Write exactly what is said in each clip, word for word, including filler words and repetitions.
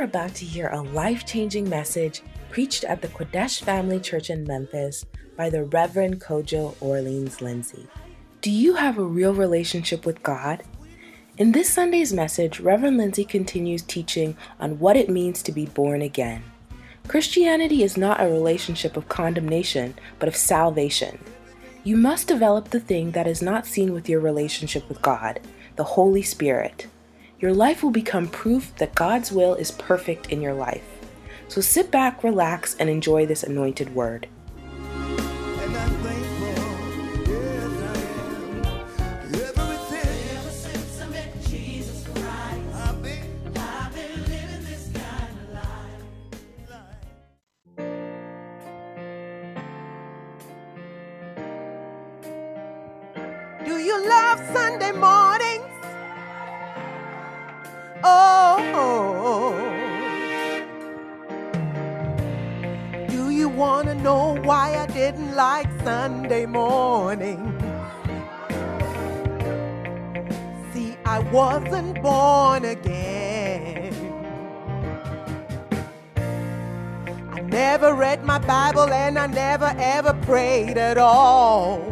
are about to hear a life-changing message preached at the Kodesh Family Church in Memphis by the Reverend Kojo Orleans Lindsay. Do you have a real relationship with God? In this Sunday's message, Reverend Lindsay continues teaching on what it means to be born again. Christianity is not a relationship of condemnation, but of salvation. You must develop the thing that is not seen with your relationship with God, the Holy Spirit. Your life will become proof that God's will is perfect in your life. So sit back, relax, and enjoy this anointed word. Do you love Sunday mornings? Oh, do you want to know why I didn't like Sunday morning? See, I wasn't born again. I never read my Bible and I never ever prayed at all.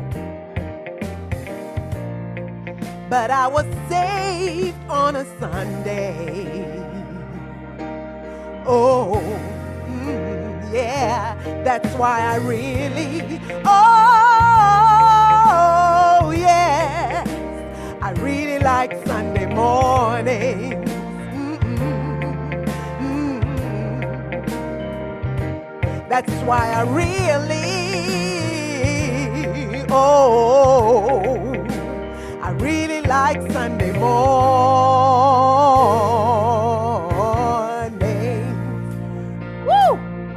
But I was saved on a Sunday. Oh, mm, yeah, that's why I really, oh, yes, I really like Sunday mornings. Mm-mm, mm-mm. That's why I really, oh, I really like Sunday mornings. Woo!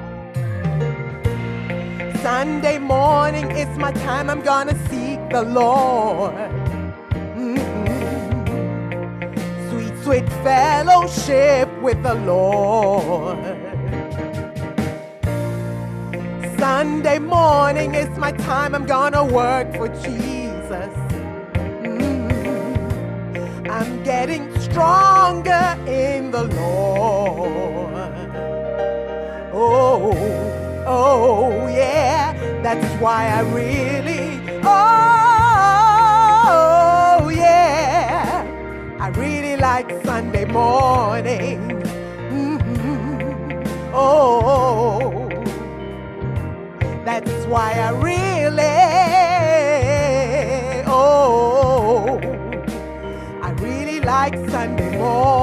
Sunday morning is my time. I'm gonna seek the Lord. Mm-hmm. Sweet, sweet fellowship with the Lord. Sunday morning is my time. I'm gonna work for Jesus. I'm getting stronger in the Lord. Oh, oh, yeah, that's why I really, oh, yeah, I really like Sunday morning. Mm-hmm. Oh, that's why I really, oh, like Sunday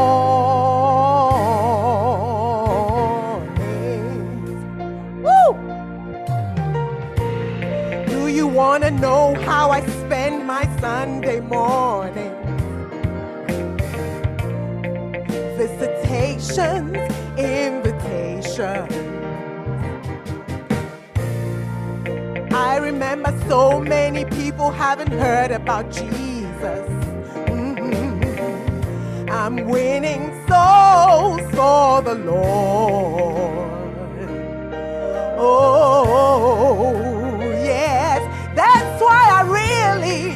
mornings. Woo! Do you want to know how I spend my Sunday morning? Visitations, invitations. I remember so many people haven't heard about Jesus. I'm winning souls for the Lord. Oh, yes, that's why I really,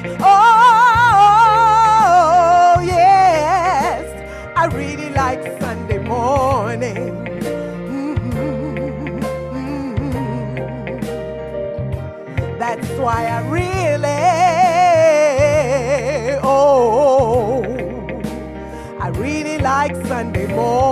oh, yes, I really like Sunday morning. Mm-hmm, mm-hmm. That's why I really, oh, I really like Sunday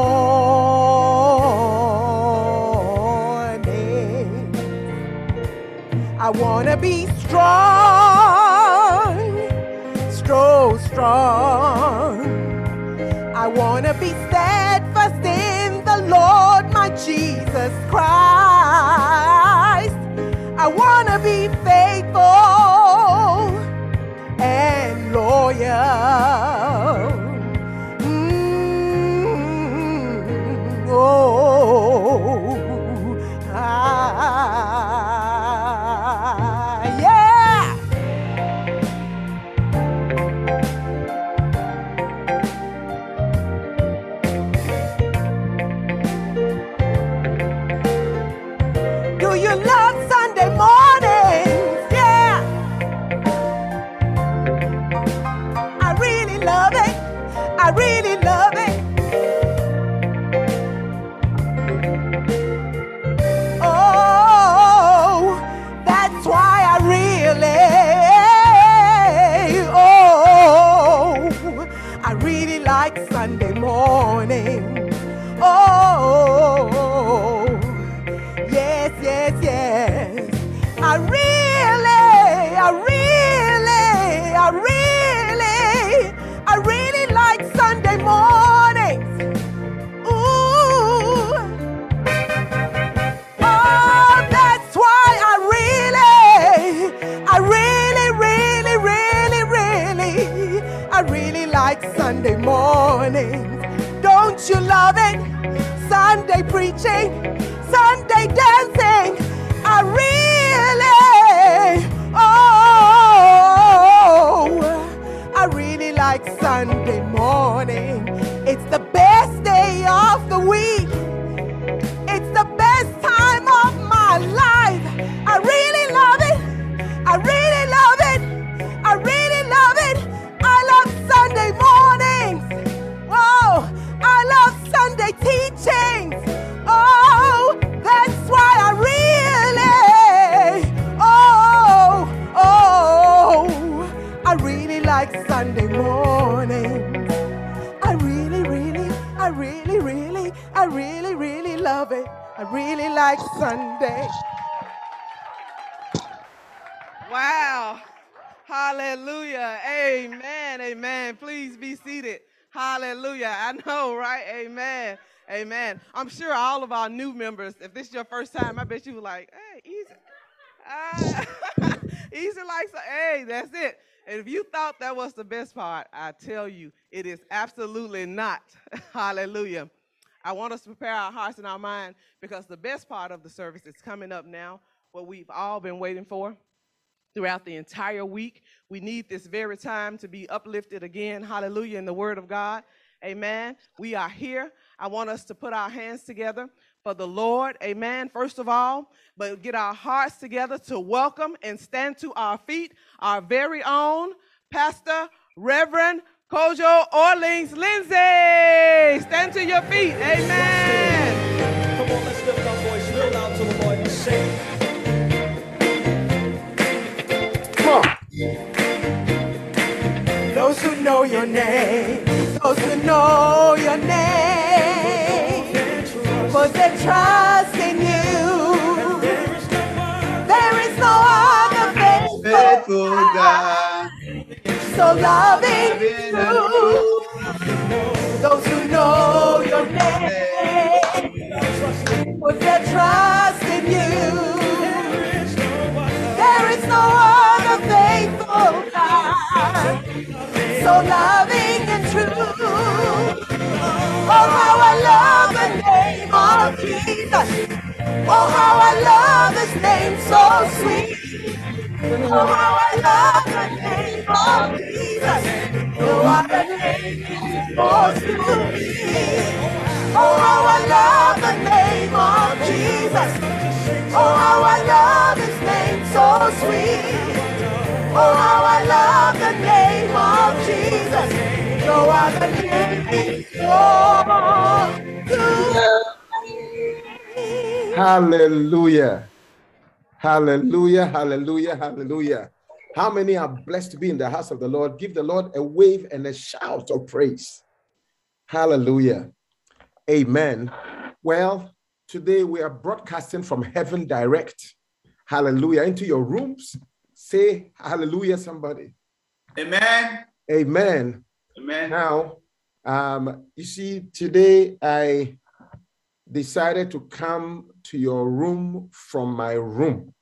morning. I want to be strong, strong, strong. I want to be steadfast in the Lord, my Jesus Christ. I want to be faithful and loyal. Oh, ah, yeah. teaching, Sunday dancing. I really, oh, I really like Sunday morning. It's the best day of the week. It's the best time of my life. I really love it. I really love it. I really love it. I love Sunday mornings. Oh, I love Sunday teachings. Oh, that's why I really, oh, oh, I really like Sunday mornings. I really, really, I really, really, I really, really love it. I really like Sunday. Wow. Hallelujah. Amen. Amen. Please be seated. Hallelujah. I know, right? Amen. Amen. I'm sure all of our new members, if this is your first time, I bet you were like, hey, easy. Uh, easy like, so, hey, that's it. And if you thought that was the best part, I tell you, it is absolutely not. Hallelujah. I want us to prepare our hearts and our mind because the best part of the service is coming up now, what we've all been waiting for throughout the entire week. We need this very time to be uplifted again, hallelujah, in the word of God. Amen. We are here. I want us to put our hands together for the Lord. Amen. First of all, but get our hearts together to welcome and stand to our feet our very own Pastor Reverend Kojo Orleans Lindsay. Stand to your feet. Amen. Come on, let's lift our voice real loud to the Lord and sing. Those who know your name, those who know your name, put their trust in you. There is no other faithful God, so loving and true. Those who know your name, put their trust in you. There is no other faithful God, so loving and true. Oh, how I love the name of Jesus. Oh, how I love his name, so sweet. Oh, how I love the name of Jesus. No other name is more to me. Oh, how I love the name of Jesus. Oh, how I love his name, so sweet. Oh, how I love the name of Jesus. No other name is more to me. Hallelujah. Hallelujah. Hallelujah. Hallelujah. How many are blessed to be in the house of the Lord? Give the Lord a wave and a shout of praise. Hallelujah. Amen. Well, today we are broadcasting from heaven direct. Hallelujah. Into your rooms. Say hallelujah, somebody. Amen. Amen. Amen. Now, um, you see, today I decided to come to your room from my room.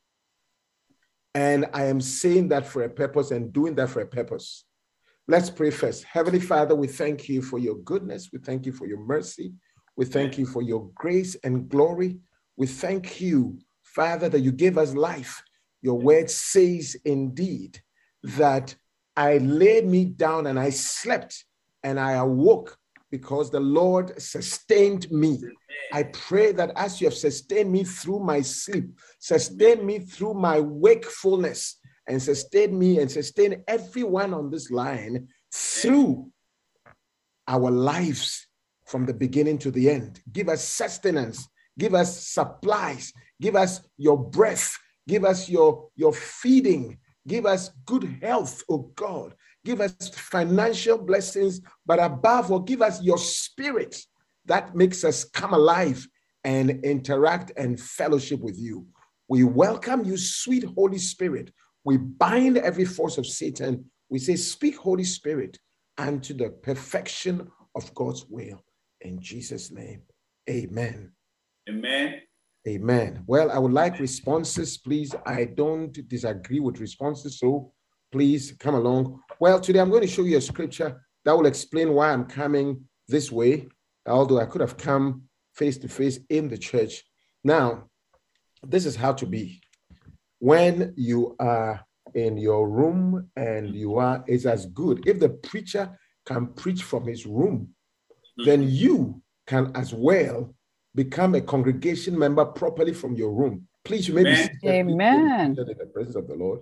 And I am saying that for a purpose and doing that for a purpose. Let's pray first. Heavenly Father, we thank you for your goodness. We thank you for your mercy. We thank you for your grace and glory. We thank you, Father, that you gave us life. Your word says indeed that I laid me down and I slept and I awoke because the Lord sustained me. I pray that as you have sustained me through my sleep, sustain me through my wakefulness, and sustain me and sustain everyone on this line through our lives from the beginning to the end. Give us sustenance, give us supplies, give us your breath, give us your, your feeding, give us good health, oh God. Give us financial blessings, but above all, give us your spirit that makes us come alive and interact and fellowship with you. We welcome you, sweet Holy Spirit. We bind every force of Satan. We say, speak, Holy Spirit, unto the perfection of God's will. In Jesus' name, amen. Amen. Amen. Well, I would like responses, please. I don't disagree with responses, so please come along. Well, today I'm going to show you a scripture that will explain why I'm coming this way, although I could have come face-to-face in the church. Now, this is how to be. When you are in your room and you are, it's as good. If the preacher can preach from his room, then you can as well become a congregation member properly from your room. Please, you may be seated. Amen. In the presence of the Lord.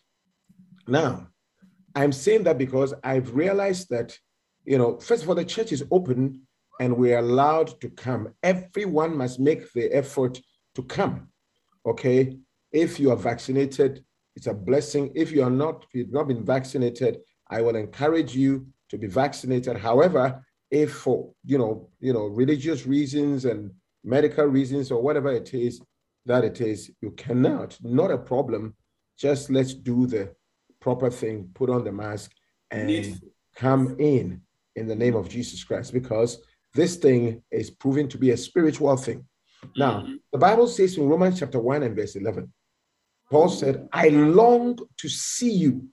Now, I'm saying that because I've realized that, you know, first of all, the church is open and we're allowed to come. Everyone must make the effort to come. Okay? If you are vaccinated, it's a blessing. If you are not, if you've not been vaccinated, I will encourage you to be vaccinated. However, if for, you know, you know, religious reasons and medical reasons or whatever it is that it is, you cannot, not a problem. Just let's do the proper thing, put on the mask and come in in the name of Jesus Christ, because this thing is proven to be a spiritual thing. Now, the Bible says in Romans chapter one and verse eleven, Paul said, I long to see you.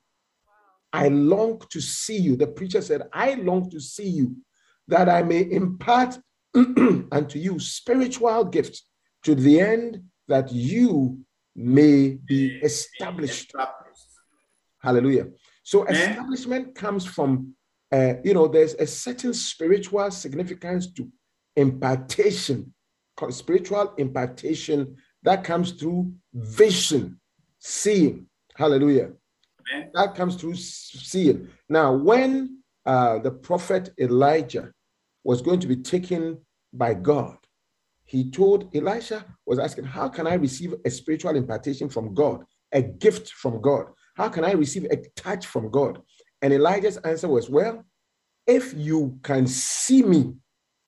I long to see you. The preacher said, I long to see you, that I may impart unto you spiritual gifts, to the end that you may be established. Hallelujah. So establishment comes from, uh, you know, there's a certain spiritual significance to impartation, spiritual impartation that comes through vision, seeing. Hallelujah. Amen. That comes through seeing. Now, when uh, the prophet Elijah was going to be taken by God, he told Elisha, was asking, how can I receive a spiritual impartation from God, a gift from God? How can I receive a touch from God? And Elijah's answer was, well, if you can see me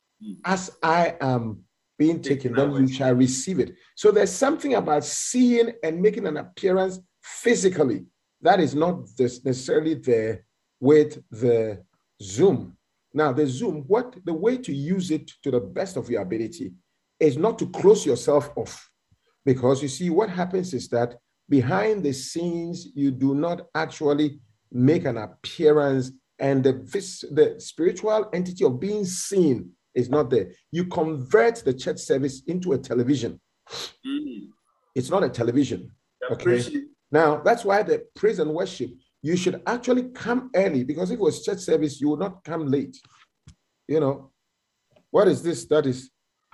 as I am being taken, then you shall receive it. So there's something about seeing and making an appearance physically that is not necessarily there with the Zoom. Now, the Zoom, what the way to use it to the best of your ability is not to close yourself off. Because you see, what happens is that behind the scenes, you do not actually make an appearance, and the, the spiritual entity of being seen is not there. You convert the church service into a television. Mm. It's not a television. Okay. Now, that's why the praise and worship, you should actually come early, because if it was church service, you would not come late. You know, what is this? That is,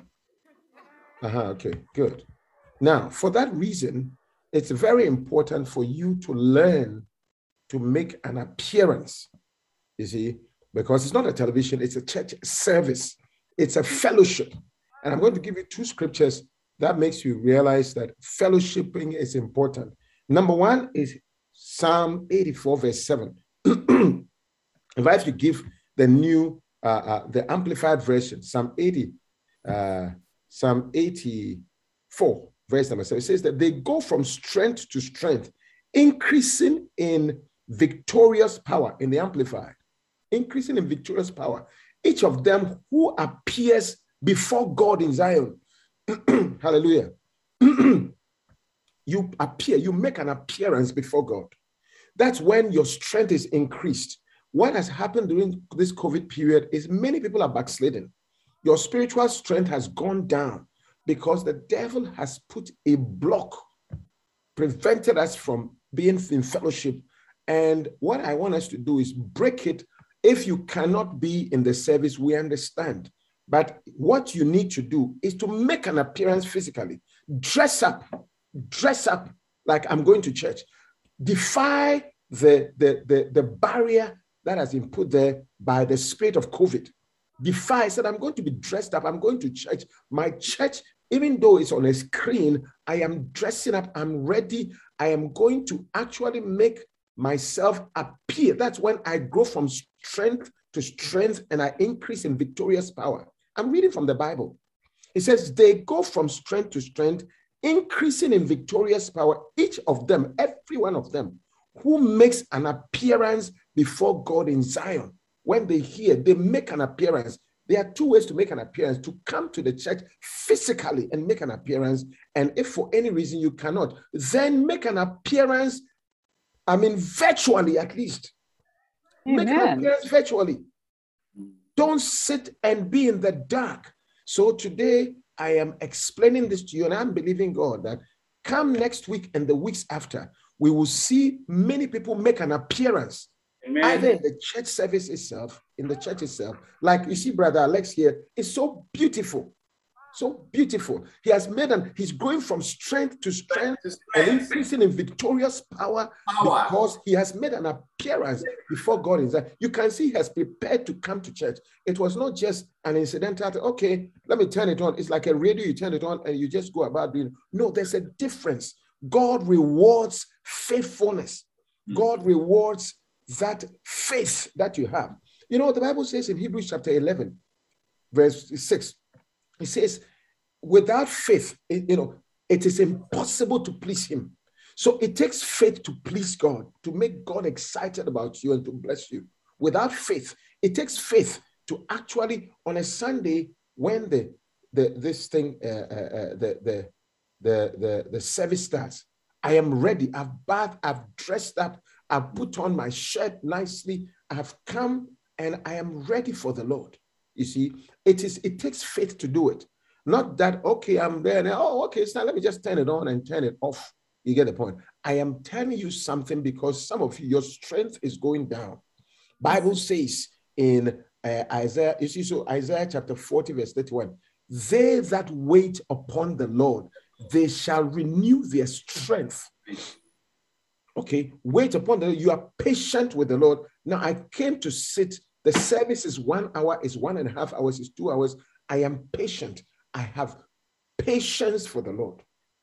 uh-huh, okay, good. Now, for that reason, it's very important for you to learn to make an appearance, you see, because it's not a television, it's a church service. It's a fellowship. And I'm going to give you two scriptures that makes you realize that fellowshipping is important. Number one is Psalm eighty-four, verse seven. If I have to give the new, uh, uh, the amplified version, Psalm eighty, uh, Psalm eighty-four, verse number seven, it says that they go from strength to strength, increasing in victorious power, in the amplified, increasing in victorious power. Each of them who appears before God in Zion. Hallelujah. You appear, you make an appearance before God. That's when your strength is increased. What has happened during this COVID period is many people are backsliding. Your spiritual strength has gone down because the devil has put a block, prevented us from being in fellowship. And what I want us to do is break it. If you cannot be in the service, we understand. But what you need to do is to make an appearance physically. Dress up. Dress up like I'm going to church. Defy the, the, the, the barrier that has been put there by the spirit of COVID. Defy, said, I'm going to be dressed up. I'm going to church. My church, even though it's on a screen, I am dressing up. I'm ready. I am going to actually make myself appear. That's when I grow from strength to strength and I increase in victorious power. I'm reading from the Bible. It says they go from strength to strength, increasing in victorious power, each of them, every one of them, who makes an appearance before God in Zion. When they hear, they make an appearance. There are two ways to make an appearance: to come to the church physically and make an appearance. And if for any reason you cannot, then make an appearance, I mean, virtually at least. Amen. Make an appearance virtually. Don't sit and be in the dark. So today I am explaining this to you, and I'm believing God that come next week and the weeks after, we will see many people make an appearance. Amen. Either in the church service itself, in the church itself, like you see Brother Alex here, it's so beautiful. So beautiful. He has made an, he's going from strength to strength, strength. and increasing in victorious power, power because he has made an appearance before God in that. You can see he has prepared to come to church. It was not just an incidental, okay, let me turn it on. It's like a radio, you turn it on and you just go about doing it. No, there's a difference. God rewards faithfulness. God rewards that faith that you have. You know, the Bible says in Hebrews chapter eleven, verse six, it says, without faith, it, you know, it is impossible to please him. So it takes faith to please God, to make God excited about you and to bless you. Without faith, it takes faith to actually, on a Sunday, when the, the this thing, uh, uh, the, the, the, the, the service starts, I am ready. I've bathed, I've dressed up, I've put on my shirt nicely, I've come and I am ready for the Lord. You see, it is, it takes faith to do it. Not that, okay, I'm there now. Oh, okay, so now let me just turn it on and turn it off. You get the point. I am telling you something because some of you, your strength is going down. Bible says in uh, Isaiah, you see, so Isaiah chapter forty, verse thirty-one, they that wait upon the Lord, they shall renew their strength. Okay, wait upon the Lord. You are patient with the Lord. Now I came to sit. The service is one hour, is one and a half hours, is two hours. I am patient. I have patience for the Lord.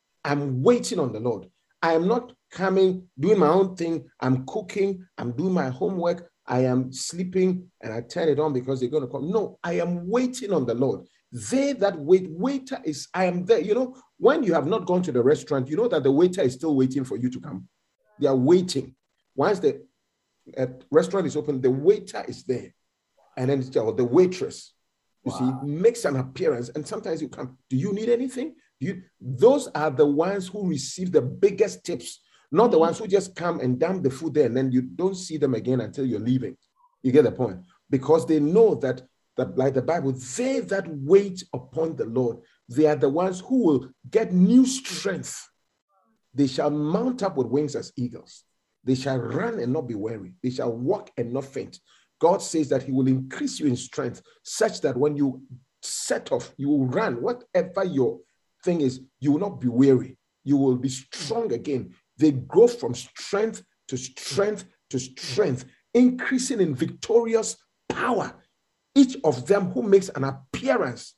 I'm waiting on the Lord. I am not coming, doing my own thing. I'm cooking. I'm doing my homework. I am sleeping and I turn it on because they're going to come. No, I am waiting on the Lord. They that wait, waiter is, I am there. You know, when you have not gone to the restaurant, you know that the waiter is still waiting for you to come. They are waiting. Once the uh, restaurant is open, the waiter is there. And then it's, or the waitress, you wow. see, makes an appearance. And sometimes you come, do you need anything? Do you? Those are the ones who receive the biggest tips, not the ones who just come and dump the food there and then you don't see them again until you're leaving. You get the point? Because they know that, that like the Bible, they that wait upon the Lord, they are the ones who will get new strength. They shall mount up with wings as eagles. They shall run and not be weary. They shall walk and not faint. God says that he will increase you in strength such that when you set off, you will run. Whatever your thing is, you will not be weary. You will be strong again. They grow from strength to strength to strength, increasing in victorious power. Each of them who makes an appearance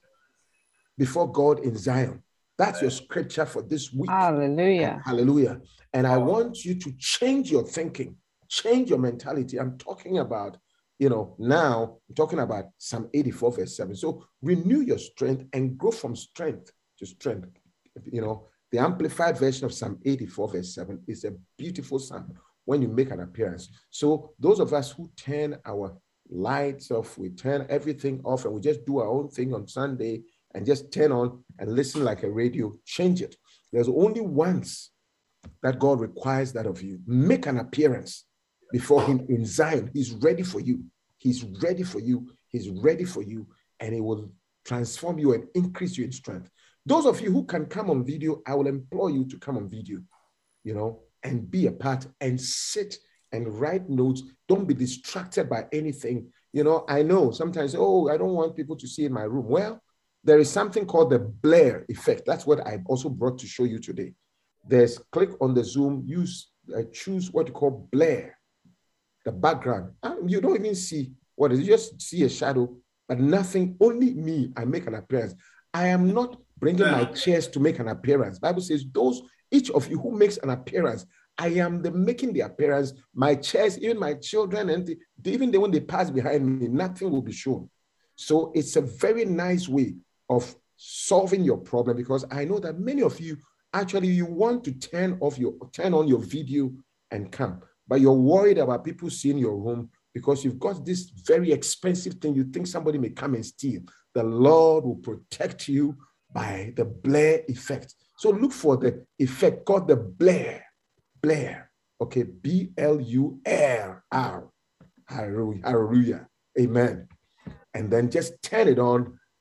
before God in Zion. That's your scripture for this week. Hallelujah. And hallelujah. And I want you to change your thinking, change your mentality. I'm talking about, you know, now I'm talking about Psalm eighty-four, verse seven. So renew your strength and grow from strength to strength. You know, the amplified version of Psalm eighty-four, verse seven is a beautiful psalm when you make an appearance. So those of us who turn our lights off, we turn everything off and we just do our own thing on Sunday and just turn on and listen like a radio, change it. There's only once that God requires that of you. Make an appearance before him in Zion. He's ready for you. He's ready for you. He's ready for you. And he will transform you and increase you in strength. Those of you who can come on video, I will implore you to come on video, you know, and be a part and sit and write notes. Don't be distracted by anything. You know, I know sometimes, oh, I don't want people to see in my room. Well, there is something called the Blair effect. That's what I also brought to show you today. There's click on the Zoom, use, uh, choose what you call Blair, the background. And you don't even see what it is. You just see a shadow, but nothing, only me. I make an appearance. I am not bringing my chairs to make an appearance. The Bible says those, each of you who makes an appearance, I am the making the appearance. My chairs, even my children, and the, even the, when they pass behind me, nothing will be shown. So it's a very nice way of solving your problem, because I know that many of you actually you want to turn off your turn on your video and come, but you're worried about people seeing your room because you've got this very expensive thing you think somebody may come and steal. The Lord will protect you by the Blair effect. So look for the effect called the Blair. Blair. Okay, B L U R R. Hallelujah. Hallelujah. Amen. And then just turn it on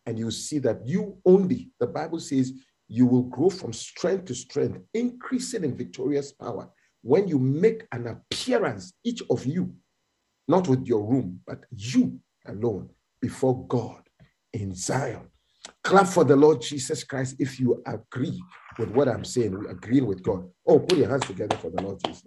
and you see that you only, the Bible says, you will grow from strength to strength, increasing in victorious power when you make an appearance, each of you, not with your room, but you alone before God in Zion. Clap for the Lord Jesus Christ if you agree with what I'm saying, agreeing with God. Oh, put your hands together for the Lord Jesus.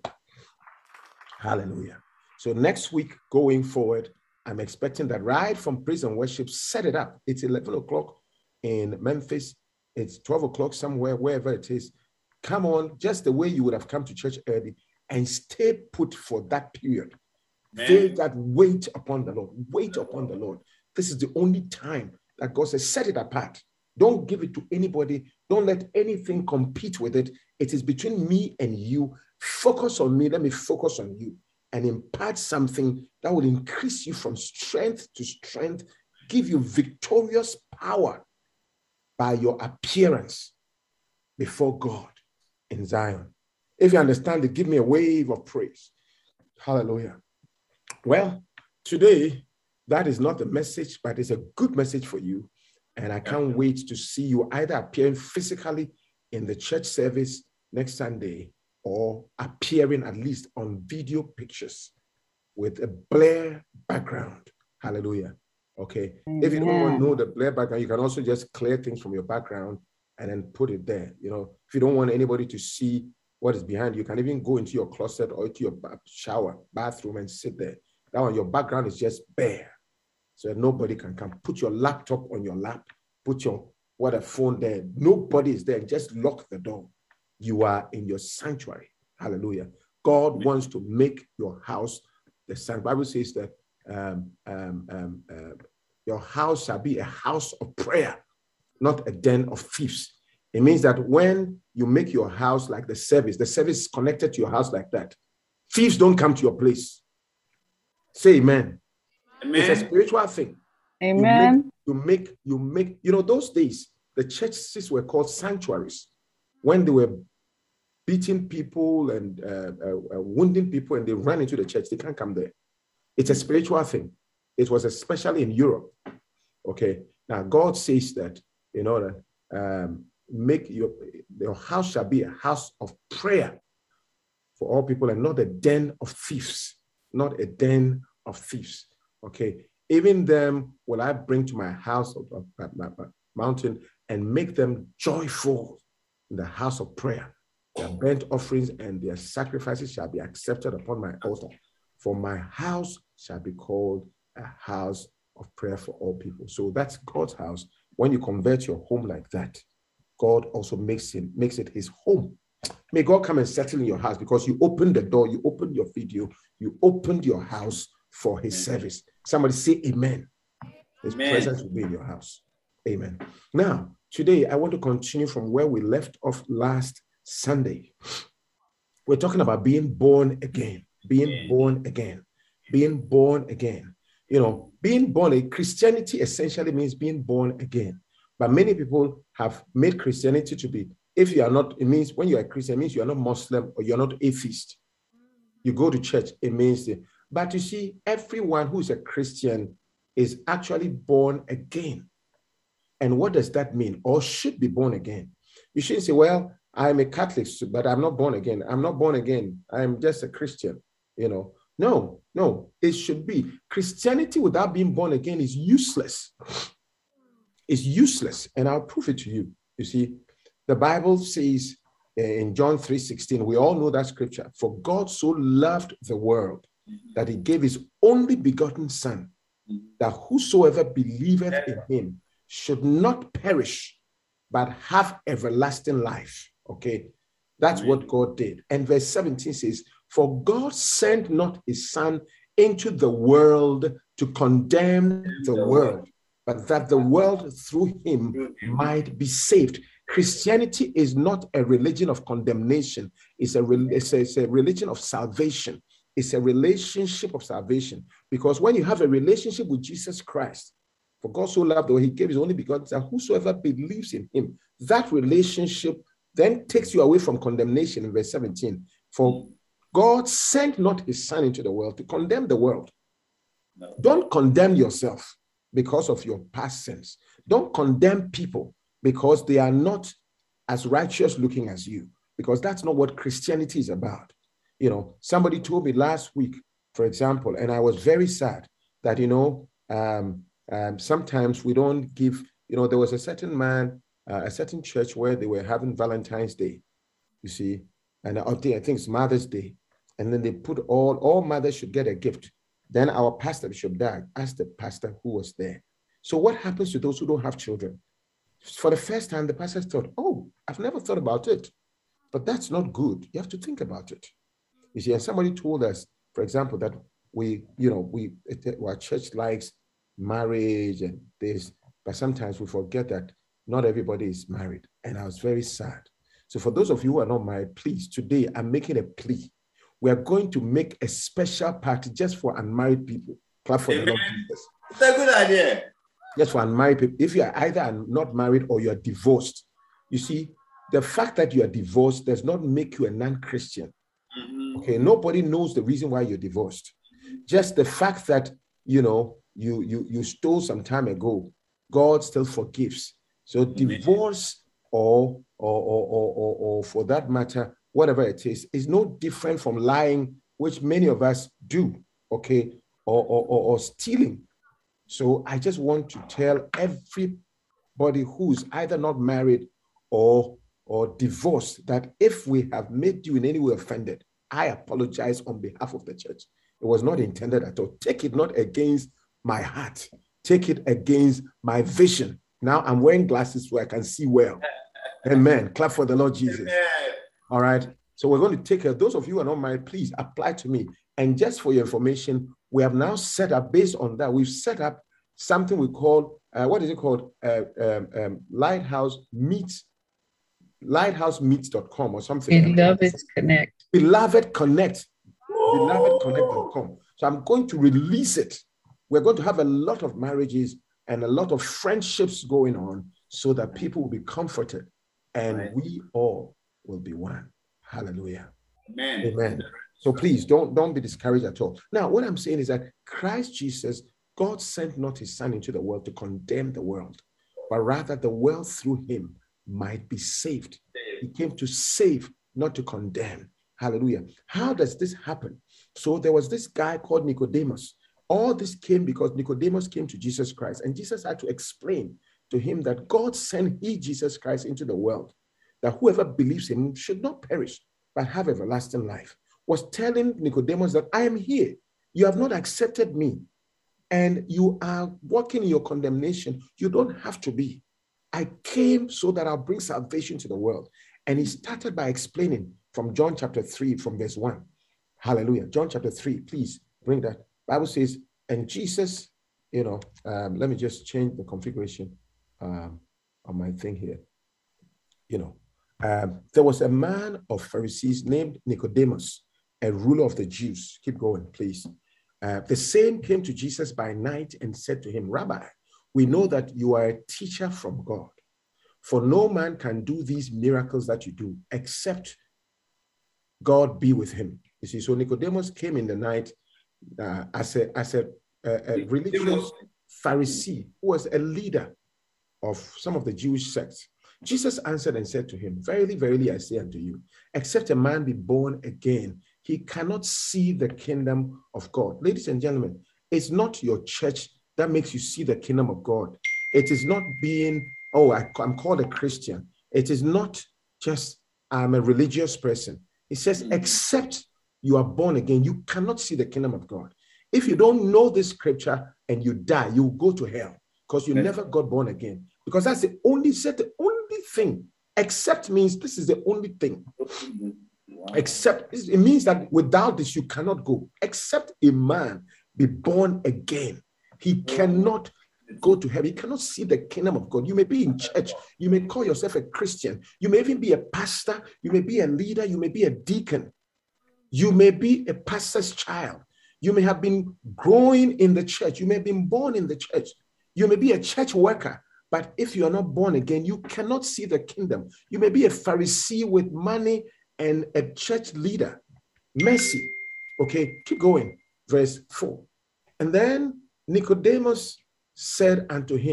Hallelujah. So next week, going forward, I'm expecting that right from praise and worship, set it up. It's eleven o'clock in Memphis. It's twelve o'clock somewhere, wherever it is. Come on, just the way you would have come to church early, and stay put for that period. They that wait upon the Lord, wait upon the Lord. This is the only time that God says, set it apart. Don't give it to anybody. Don't let anything compete with it. It is between me and you. Focus on me. Let me focus on you and impart something that will increase you from strength to strength, give you victorious power by your appearance before God in Zion. If you understand it, give me a wave of praise. Hallelujah. Well, today, that is not a message, but it's a good message for you. And I can't wait to see you either appearing physically in the church service next Sunday or appearing at least on video pictures with a Blair background. Hallelujah. Okay. Amen. If you don't want to know the Blair background, you can also just clear things from your background and then put it there. You know, if you don't want anybody to see what is behind you, you can even go into your closet or into your shower, bathroom and sit there. That one, your background is just bare. So that nobody can come. Put your laptop on your lap. Put your what a phone there. Nobody is there. Just lock the door. You are in your sanctuary. Hallelujah. God Amen. Wants to make your house the sanctuary. The Bible says that um, um, um, uh, your house shall be a house of prayer, not a den of thieves. It means that when you make your house like the service, the service is connected to your house like that. Thieves don't come to your place. Say amen. Amen. It's a spiritual thing. Amen. You make, you make, you make, you know, those days, the churches were called sanctuaries. When they were beating people and uh, uh, wounding people and they ran into the church, they can't come there. It's a spiritual thing. It was especially in Europe. Okay. Now, God says that, you know, that um, make your, your house shall be a house of prayer for all people and not a den of thieves, not a den of thieves. Okay. Even them will I bring to my house of, of, of my, my mountain and make them joyful in the house of prayer. Their burnt offerings and their sacrifices shall be accepted upon my altar. For my house shall be called a house of prayer for all people. So that's God's house. When you convert your home like that, God also makes it, makes it his home. May God come and settle in your house because you opened the door, you opened your video, you opened your house for his service. Somebody say amen. His amen. Presence will be in your house. Amen. Now, today I want to continue from where we left off last Sunday. We're talking about being born again, being amen. born again, being born again. You know, being born, Christianity essentially means being born again. But many people have made Christianity to be, if you are not, it means when you are a Christian, it means you are not Muslim or you're not atheist. You go to church, it means, the, but you see, everyone who is a Christian is actually born again. And what does that mean? Or should be born again? You shouldn't say, well, I'm a Catholic, but I'm not born again. I'm not born again. I'm just a Christian, you know. No, no, it should be. Christianity without being born again is useless. It's useless. And I'll prove it to you. You see, the Bible says in John three sixteen, we all know that scripture. For God so loved the world that he gave his only begotten son, that whosoever believeth in him should not perish, but have everlasting life. Okay, that's what God did. And verse seventeen says, for God sent not his son into the world to condemn the world, but that the world through him might be saved. Christianity is not a religion of condemnation. It's a, it's a, it's a religion of salvation. It's a relationship of salvation. Because when you have a relationship with Jesus Christ, for God so loved the world, he gave his only begotten son, whosoever believes in him, that relationship then takes you away from condemnation in verse seventeen. For God sent not his son into the world to condemn the world. No. Don't condemn yourself because of your past sins. Don't condemn people because they are not as righteous looking as you, because that's not what Christianity is about. You know, somebody told me last week, for example, and I was very sad that, you know, um, um, sometimes we don't give, you know, there was a certain man, uh, a certain church where they were having Valentine's Day, you see, and I think, I think it's Mother's Day. And then they put all, all mothers should get a gift. Then our pastor, Bishop Dag, asked the pastor who was there. So what happens to those who don't have children? For the first time, the pastor thought, oh, I've never thought about it. But that's not good. You have to think about it. You see, and somebody told us, for example, that we, you know, we, it, our church likes marriage and this, but sometimes we forget that not everybody is married. And I was very sad. So for those of you who are not married, please, today I'm making a plea. We are going to make a special party just for unmarried people. Clap for the Lord Jesus. It's a good idea. Just for unmarried people. If you are either not married or you are divorced, you see, the fact that you are divorced does not make you a non-Christian. Mm-hmm. Okay, nobody knows the reason why you're divorced. Just the fact that, you know, you you you stole some time ago, God still forgives. So divorce or or or or, or, or for that matter, whatever it is, is no different from lying, which many of us do, okay, or, or, or, or stealing. So I just want to tell everybody who's either not married or, or divorced that if we have made you in any way offended, I apologize on behalf of the church. It was not intended at all. Take it not against my heart. Take it against my vision. Now I'm wearing glasses so I can see well. Amen. Clap for the Lord Jesus. Amen. All right. So we're going to take care. Those of you who are not married, please apply to me. And just for your information, we have now set up, based on that, we've set up something we call, uh, what is it called? Uh, um, um, Lighthouse Meets, lighthouse meets dot com or something. Beloved Connect. Beloved Connect. beloved connect dot com. So I'm going to release it. We're going to have a lot of marriages and a lot of friendships going on so that people will be comforted and right. we all will be one. Hallelujah. Amen. Amen. So please don't, don't be discouraged at all. Now, what I'm saying is that Christ Jesus, God sent not his son into the world to condemn the world, but rather the world through him might be saved. He came to save, not to condemn. Hallelujah. How does this happen? So there was this guy called Nicodemus. All this came because Nicodemus came to Jesus Christ, and Jesus had to explain to him that God sent he, Jesus Christ, into the world, that whoever believes him should not perish, but have everlasting life. Was telling Nicodemus that I am here. You have not accepted me, and you are walking in your condemnation. You don't have to be. I came so that I'll bring salvation to the world. And he started by explaining from John chapter three, from verse one. Hallelujah. John chapter three, please bring that. Bible says, and Jesus, you know, um, let me just change the configuration um, on my thing here. You know, um, there was a man of Pharisees named Nicodemus, a ruler of the Jews. Keep going, please. Uh, the same came to Jesus by night and said to him, Rabbi, we know that you are a teacher from God. For no man can do these miracles that you do, except God be with him. You see, so Nicodemus came in the night uh, as a, as a, a, a religious Pharisee who was a leader of some of the Jewish sects. Jesus answered and said to him, verily, verily, I say unto you, except a man be born again, he cannot see the kingdom of God. Ladies and gentlemen, it's not your church that makes you see the kingdom of God. It is not being, oh, I, I'm called a Christian. It is not just, I'm a religious person. It says, except you are born again, you cannot see the kingdom of God. If you don't know this scripture and you die, you will go to hell because you yes. never got born again. Because that's the only, said the only thing. Except means this is the only thing. Wow. Except, it means that without this, you cannot go. Except a man be born again. He cannot go to heaven. He cannot see the kingdom of God. You may be in church. You may call yourself a Christian. You may even be a pastor. You may be a leader. You may be a deacon. You may be a pastor's child. You may have been growing in the church. You may have been born in the church. You may be a church worker. But if you are not born again, you cannot see the kingdom. You may be a Pharisee with money and a church leader. Mercy. Okay, keep going. Verse four. And then Nicodemus said unto him,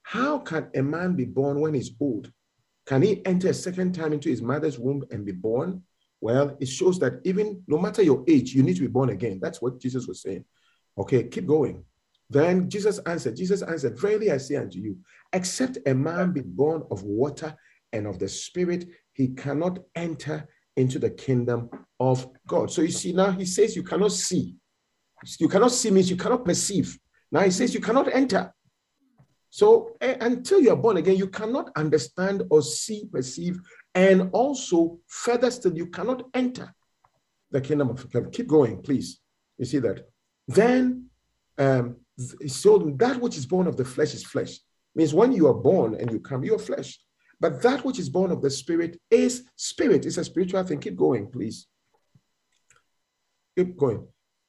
How can a man be born when he's old? Can he enter a second time into his mother's womb and be born? Well, it shows that even no matter your age, you need to be born again. That's what Jesus was saying. Okay, keep going. Then Jesus answered, Jesus answered, verily I say unto you, except a man be born of water and of the Spirit, he cannot enter into the kingdom of God. So you see, now he says you cannot see. You cannot see means you cannot perceive. Now he says you cannot enter. So uh, until you are born again, you cannot understand or see, perceive, and also further still, you cannot enter the kingdom of God. Keep going, please. You see that? Then, um, so that which is born of the flesh is flesh. Means when you are born and you come, you are flesh. But that which is born of the Spirit is spirit. It's a spiritual thing. Keep going, please. Keep going.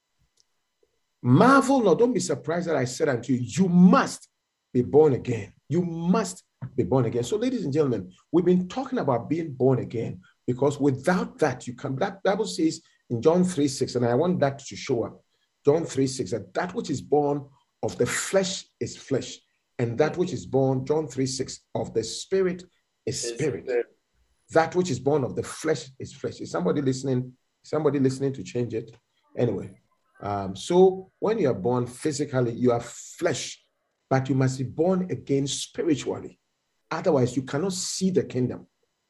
Marvel not, don't be surprised that I said unto you, you must be born again. You must be born again. So, ladies and gentlemen, we've been talking about being born again because without that, you can. That Bible says in John three six, and I want that to show up. John three six, that that which is born of the flesh is flesh, and that which is born, John three six, of the Spirit is spirit. That which is born of the flesh is flesh. Is somebody listening? Somebody listening to change it? Anyway, um, so when you are born physically, you are flesh. But you must be born again spiritually. Otherwise, you cannot see the kingdom.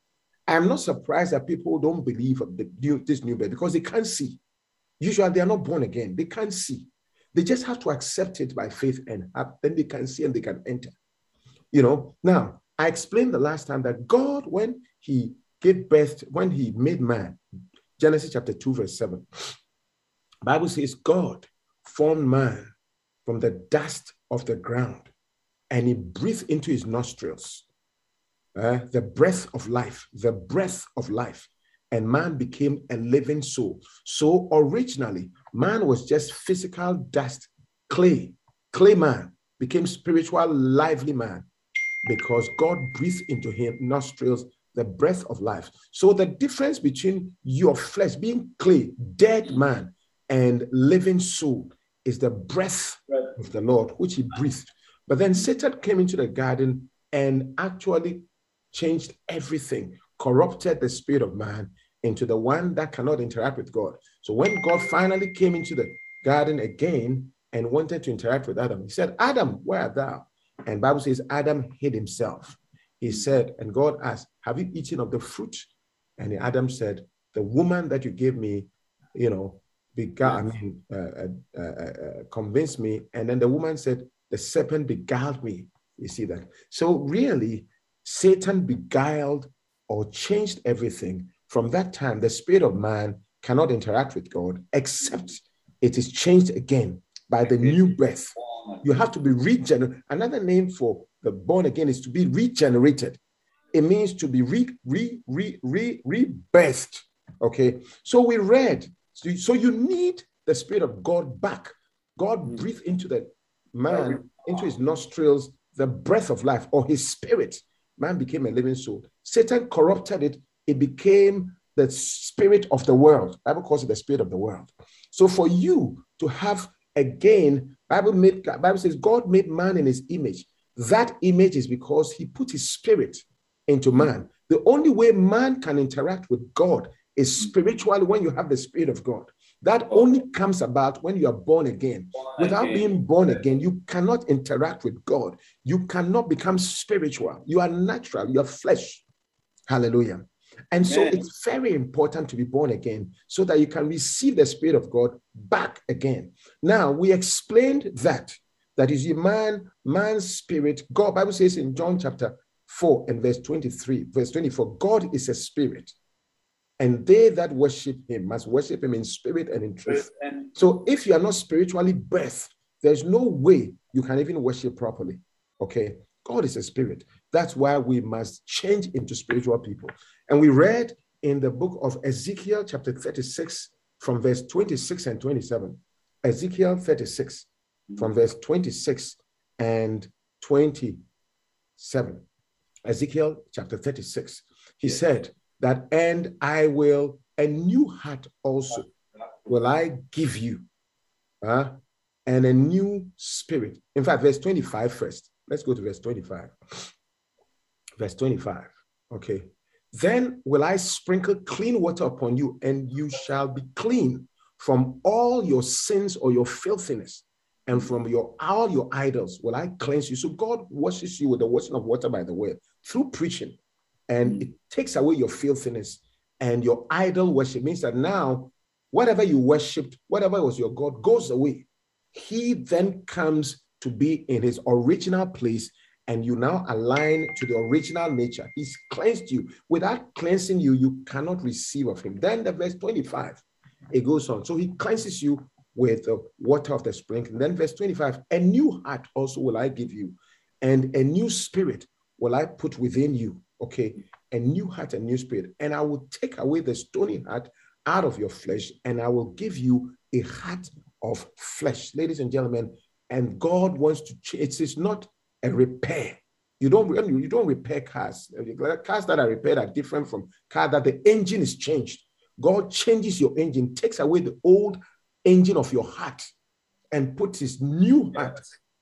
I am not surprised that people don't believe of the new, this new birth because they can't see. Usually, they are not born again. They can't see. They just have to accept it by faith, and have, then they can see and they can enter. You know, now, I explained the last time that God, when he gave birth, when he made man, Genesis chapter two, verse seven, the Bible says God formed man from the dust of the ground, and he breathed into his nostrils uh, the breath of life, the breath of life, and man became a living soul. So originally, man was just physical dust, clay. Clay man became spiritual, lively man because God breathed into him nostrils the breath of life. So the difference between your flesh being clay, dead man, and living soul is the breath of the Lord, which he breathed. But then Satan came into the garden and actually changed everything, corrupted the spirit of man into the one that cannot interact with God. So when God finally came into the garden again and wanted to interact with Adam, he said, Adam, where art thou? And the Bible says Adam hid himself. He said, and God asked, have you eaten of the fruit? And Adam said, the woman that you gave me, you know, beguiled, I mean, uh, uh, uh, convinced me. And then the woman said, the serpent beguiled me. You see that? So really, Satan beguiled or changed everything. From that time, the spirit of man cannot interact with God except it is changed again by the new birth. You have to be regenerated. Another name for the born again is to be regenerated. It means to be re, re, re, re, rebirthed. Okay. So we read. So, so you need the Spirit of God back. God breathed into the man, into his nostrils, the breath of life, or his spirit. Man became a living soul. Satan corrupted it. It became the spirit of the world. Bible calls it the spirit of the world. So for you to have again, Bible made, Bible says God made man in his image. That image is because he put his spirit into man. The only way man can interact with God is spiritually when you have the Spirit of God. That only comes about when you are born again. Without being born again, you cannot interact with God. You cannot become spiritual. You are natural. You are flesh. Hallelujah. And so it's very important to be born again so that you can receive the Spirit of God back again. Now, we explained that. That is, man, man's spirit. God, Bible says in John chapter four and verse twenty-three, verse twenty-four, God is a spirit. And they that worship him must worship him in spirit and in truth. So if you are not spiritually birthed, there's no way you can even worship properly. Okay? God is a spirit. That's why we must change into spiritual people. And we read in the book of Ezekiel chapter thirty-six from verse twenty-six and twenty-seven. Ezekiel thirty-six from verse twenty-six and twenty-seven. Ezekiel chapter thirty-six. He yes. said, that, and I will, a new heart also will I give you, uh, and a new spirit. In fact, verse twenty-five first. Let's go to verse twenty-five. Verse twenty-five. Okay. Then will I sprinkle clean water upon you, and you shall be clean from all your sins or your filthiness, and from your all your idols will I cleanse you. So God washes you with the washing of water by the word through preaching, and it takes away your filthiness and your idol worship. Means that now whatever you worshipped, whatever was your God, goes away. He then comes to be in his original place, and you now align to the original nature. He's cleansed you. Without cleansing you, you cannot receive of him. Then the verse twenty-five, it goes on. So he cleanses you with the water of the sprinkling. Then verse twenty-five, a new heart also will I give you, and a new spirit will I put within you. Okay, a new heart, a new spirit. And I will take away the stony heart out of your flesh, and I will give you a heart of flesh. Ladies and gentlemen, and God wants to change. It's not a repair. You don't, you don't repair cars. Cars that are repaired are different from cars that the engine is changed. God changes your engine, takes away the old engine of your heart, and puts his new heart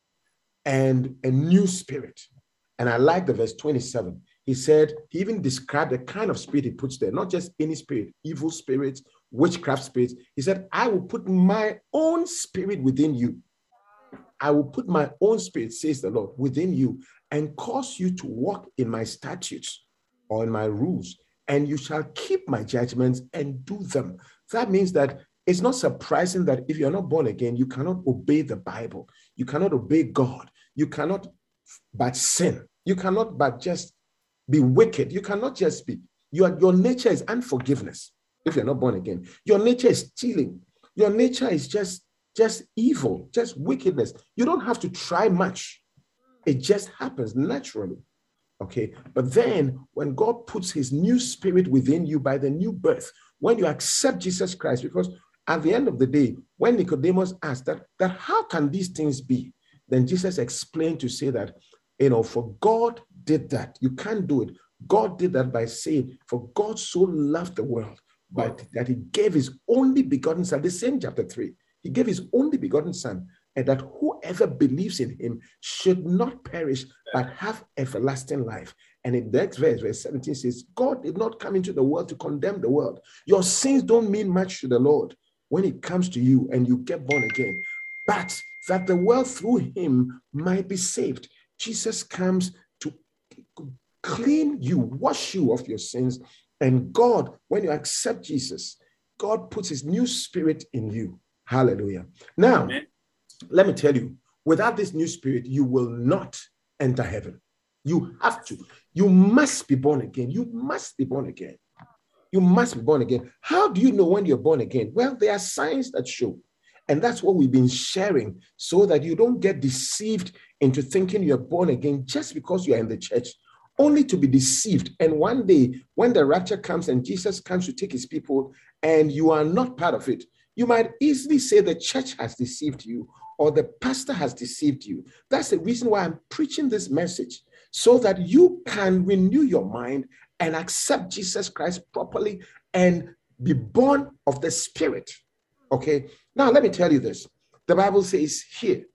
and a new spirit. And I like the verse twenty-seven. He said, he even described the kind of spirit he puts there, not just any spirit, evil spirits, witchcraft spirits. He said, I will put my own spirit within you. I will put my own spirit, says the Lord, within you, and cause you to walk in my statutes or in my rules, and you shall keep my judgments and do them. That means that it's not surprising that if you're not born again, you cannot obey the Bible. You cannot obey God. You cannot but sin. You cannot but just be wicked. You cannot just be. Your, your nature is unforgiveness if you're not born again. Your nature is stealing. Your nature is just, just evil, just wickedness. You don't have to try much. It just happens naturally. Okay. But then when God puts his new spirit within you by the new birth, when you accept Jesus Christ, because at the end of the day, when Nicodemus asked that, that how can these things be? Then Jesus explained to say that, you know, for God did that. You can't do it. God did that by saying, for God so loved the world, but that he gave his only begotten son, the same chapter three, he gave his only begotten son, and that whoever believes in him should not perish, but have everlasting life. And in the next verse, verse seventeen says, God did not come into the world to condemn the world. Your sins don't mean much to the Lord when it comes to you and you get born again, but that the world through him might be saved. Jesus comes to clean you, wash you of your sins. And God, when you accept Jesus, God puts his new spirit in you. Hallelujah. Now, Amen. Let me tell you, without this new spirit, you will not enter heaven. You have to. You must be born again. You must be born again. You must be born again. How do you know when you're born again? Well, there are signs that show. And that's what we've been sharing so that you don't get deceived into thinking you're born again just because you're in the church, only to be deceived. And one day when the rapture comes and Jesus comes to take his people and you are not part of it, you might easily say the church has deceived you or the pastor has deceived you. That's the reason why I'm preaching this message, so that you can renew your mind and accept Jesus Christ properly and be born of the Spirit. Okay, now let me tell you this. The Bible says here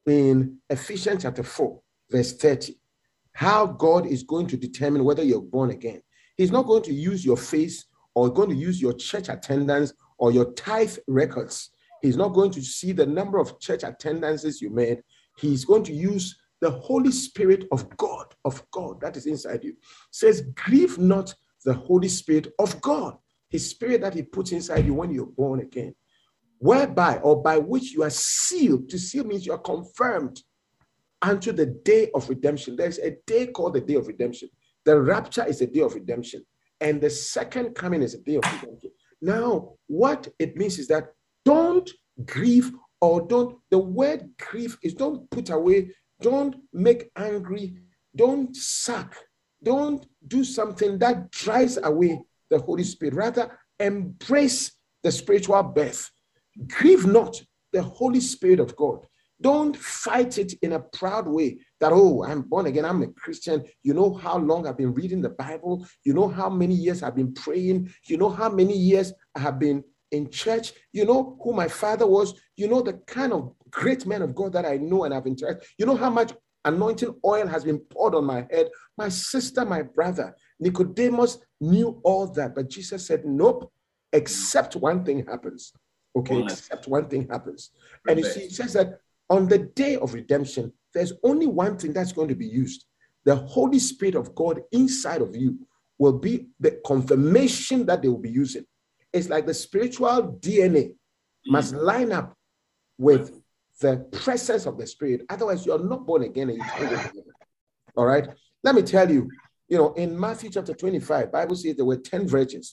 in Ephesians chapter four, verse thirty, how God is going to determine whether you're born again. He's not going to use your face or going to use your church attendance or your tithe records. He's not going to see the number of church attendances you made. He's going to use the Holy Spirit of God, of God that is inside you. It says, grieve not the Holy Spirit of God, his spirit that he puts inside you when you're born again, whereby or by which you are sealed. To seal means you are confirmed unto the day of redemption. There's a day called the day of redemption. The rapture is a day of redemption, and the second coming is a day of redemption. Now, what it means is that don't grieve or don't, the word grieve is don't put away, don't make angry, don't suck, don't do something that drives away the Holy Spirit. Rather, embrace the spiritual birth. Grieve not the Holy Spirit of God. Don't fight it in a proud way that, oh, I'm born again, I'm a Christian. You know how long I've been reading the Bible. You know how many years I've been praying. You know how many years I have been in church. You know who my father was. You know the kind of great man of God that I know and have interacted. You know how much anointing oil has been poured on my head. My sister, my brother, Nicodemus knew all that, but Jesus said, nope, except one thing happens. Okay, One. except one thing happens. And you see, it says that on the day of redemption, there's only one thing that's going to be used. The Holy Spirit of God inside of you will be the confirmation that they will be using. It's like the spiritual D N A must line up with the presence of the Spirit. Otherwise, you're not born again and you can't go to heaven. All right? Let me tell you, you know, in Matthew chapter twenty-five, Bible says there were ten virgins.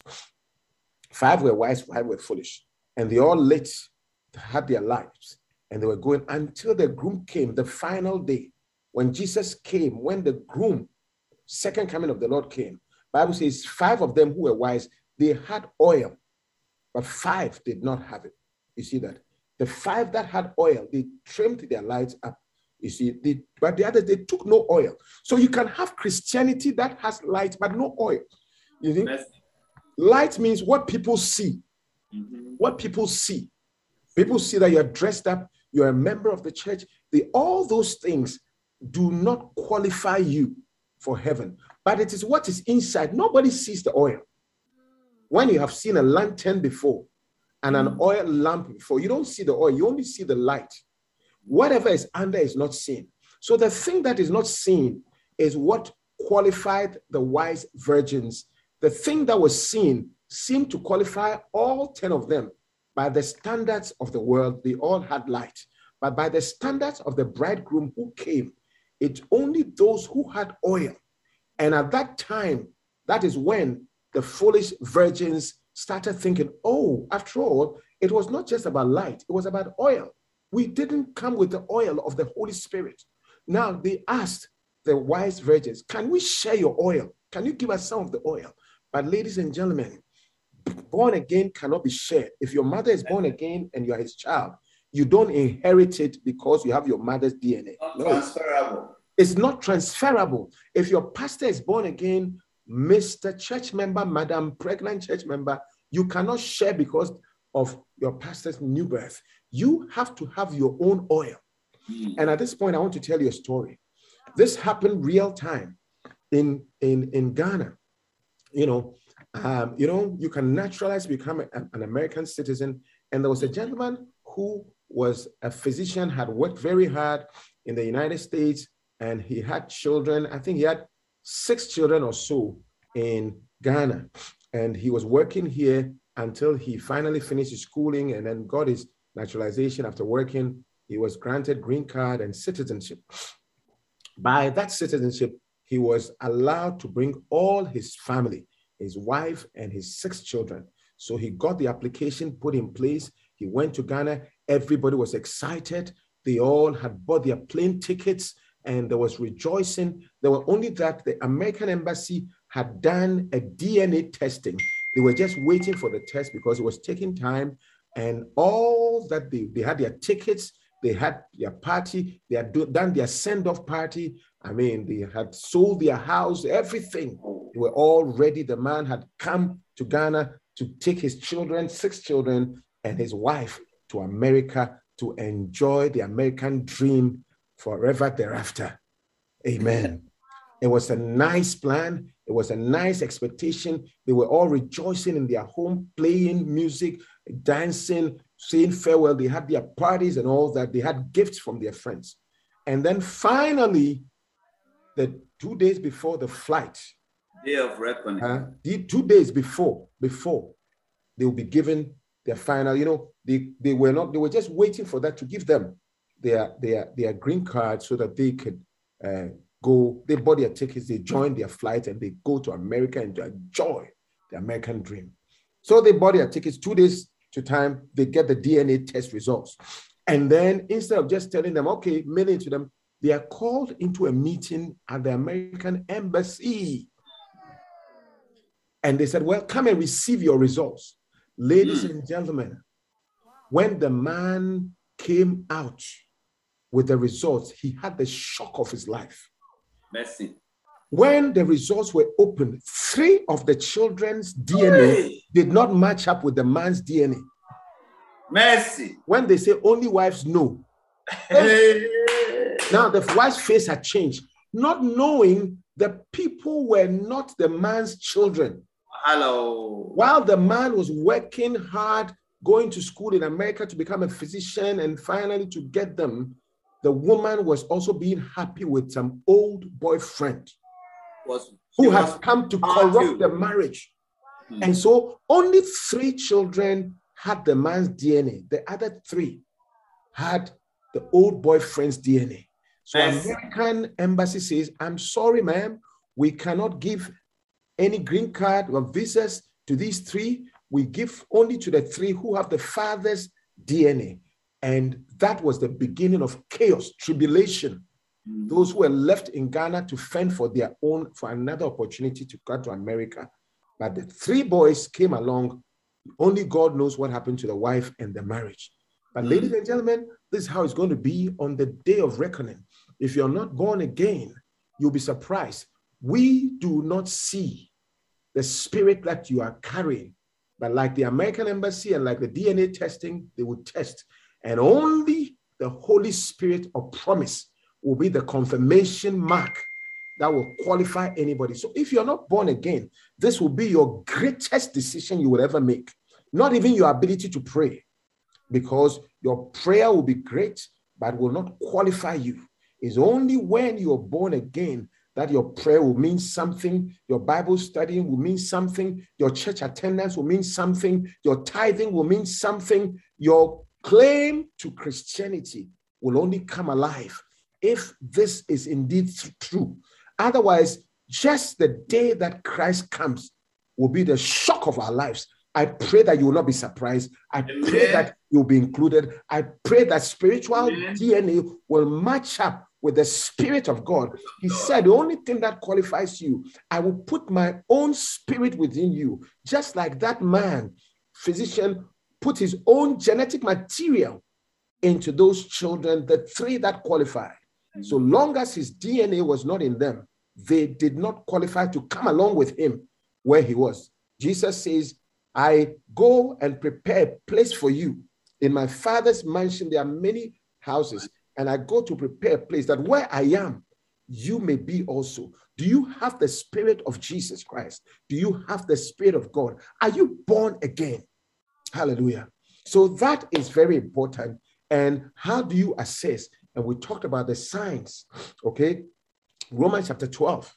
Five were wise, five were foolish. And they all lit, had their lives. And they were going until the groom came, the final day. When Jesus came, when the groom, second coming of the Lord came, Bible says five of them who were wise, they had oil, but five did not have it. You see that? The five that had oil, they trimmed their lights up. You see, they, but the others, they took no oil. So you can have Christianity that has light, but no oil. You see? Light means what people see. Mm-hmm. What people see. People see that you're dressed up, you're a member of the church. They, all those things do not qualify you for heaven. But it is what is inside. Nobody sees the oil. When you have seen a lantern before and an oil lamp before, you don't see the oil, you only see the light. Whatever is under is not seen. So the thing that is not seen is what qualified the wise virgins. The thing that was seen seemed to qualify all ten of them. By the standards of the world, they all had light. But by the standards of the bridegroom who came, it's only those who had oil. And at that time, that is when the foolish virgins started thinking, oh, after all, it was not just about light, it was about oil. We didn't come with the oil of the Holy Spirit. Now they asked the wise virgins, can we share your oil? Can you give us some of the oil? But ladies and gentlemen, born again cannot be shared. If your mother is born again and you are his child, you don't inherit it because you have your mother's D N A. Not no. transferable. It's not transferable. If your pastor is born again, Mister Church member, Madam Pregnant church member, you cannot share because of your pastor's new birth. You have to have your own oil. Mm. And at this point, I want to tell you a story. This happened real time in, in, in Ghana. You know, um, you know, you can naturalize, become a, an American citizen. And there was a gentleman who was a physician, had worked very hard in the United States, and he had children. I think he had six children or so in Ghana. And he was working here until he finally finished his schooling and then got his naturalization. After working, he was granted green card and citizenship. By that citizenship, he was allowed to bring all his family, his wife and his six children. So he got the application put in place. He went to Ghana. Everybody was excited. They all had bought their plane tickets and there was rejoicing. There were only that the American embassy had done a D N A testing. They were just waiting for the test because it was taking time, and all that they, they had their tickets, they had their party, they had do, done their send-off party. I mean, they had sold their house, everything. They were all ready. The man had come to Ghana to take his children, six children, and his wife to America to enjoy the American dream forever thereafter. Amen. It was a nice plan. It was a nice expectation. They were all rejoicing in their home, playing music, dancing, saying farewell. They had their parties and all that. They had gifts from their friends. And then finally, the two days before the flight, day of reckoning, uh, the two days before, before they will be given their final, you know, they, they were not, they were just waiting for that to give them their, their, their green card so that they could uh, go, they bought their tickets, they joined their flight and they go to America and enjoy the American dream. So they bought their tickets two days to time, they get the D N A test results. And then instead of just telling them, okay, mailing to them, they are called into a meeting at the American embassy. And they said, well, come and receive your results. Ladies mm. and gentlemen, when the man came out with the results, he had the shock of his life. Mercy. When the results were opened, three of the children's D N A hey. did not match up with the man's D N A. Mercy. When they say only wives know. Hey. Now the wife's face had changed, not knowing the people were not the man's children. Hello. While the man was working hard, going to school in America to become a physician and finally to get them, the woman was also being happy with some old boyfriend Was, who was has come to corrupt the marriage. Hmm. And so only three children had the man's D N A. The other three had the old boyfriend's D N A. So Yes. American embassy says, I'm sorry, ma'am, we cannot give any green card or visas to these three. We give only to the three who have the father's D N A. And that was the beginning of chaos, tribulation. Hmm. Those who were left in Ghana to fend for their own, for another opportunity to come to America. But the three boys came along. Only God knows what happened to the wife and the marriage. But Mm. ladies and gentlemen, this is how it's going to be on the day of reckoning. If you're not born again, you'll be surprised. We do not see the spirit that you are carrying. But like the American embassy and like the D N A testing, they will test. And only the Holy Spirit of promise will be the confirmation mark that will qualify anybody. So if you're not born again, this will be your greatest decision you will ever make. Not even your ability to pray, because your prayer will be great, but will not qualify you. It's only when you're born again that your prayer will mean something, your Bible studying will mean something, your church attendance will mean something, your tithing will mean something. Your claim to Christianity will only come alive if this is indeed true. Otherwise, just the day that Christ comes will be the shock of our lives. I pray that you will not be surprised. I Amen. pray that you'll be included. I pray that spiritual Amen. D N A will match up with the Spirit of God. He said, the only thing that qualifies you, I will put my own spirit within you. Just like that man, physician, put his own genetic material into those children, the three that qualified. So long as his D N A was not in them, they did not qualify to come along with him where he was. Jesus says, I go and prepare a place for you. In my Father's mansion, there are many houses, and I go to prepare a place that where I am, you may be also. Do you have the Spirit of Jesus Christ? Do you have the Spirit of God? Are you born again? Hallelujah. So that is very important. And how do you assess? And we talked about the signs, okay? Romans chapter twelve.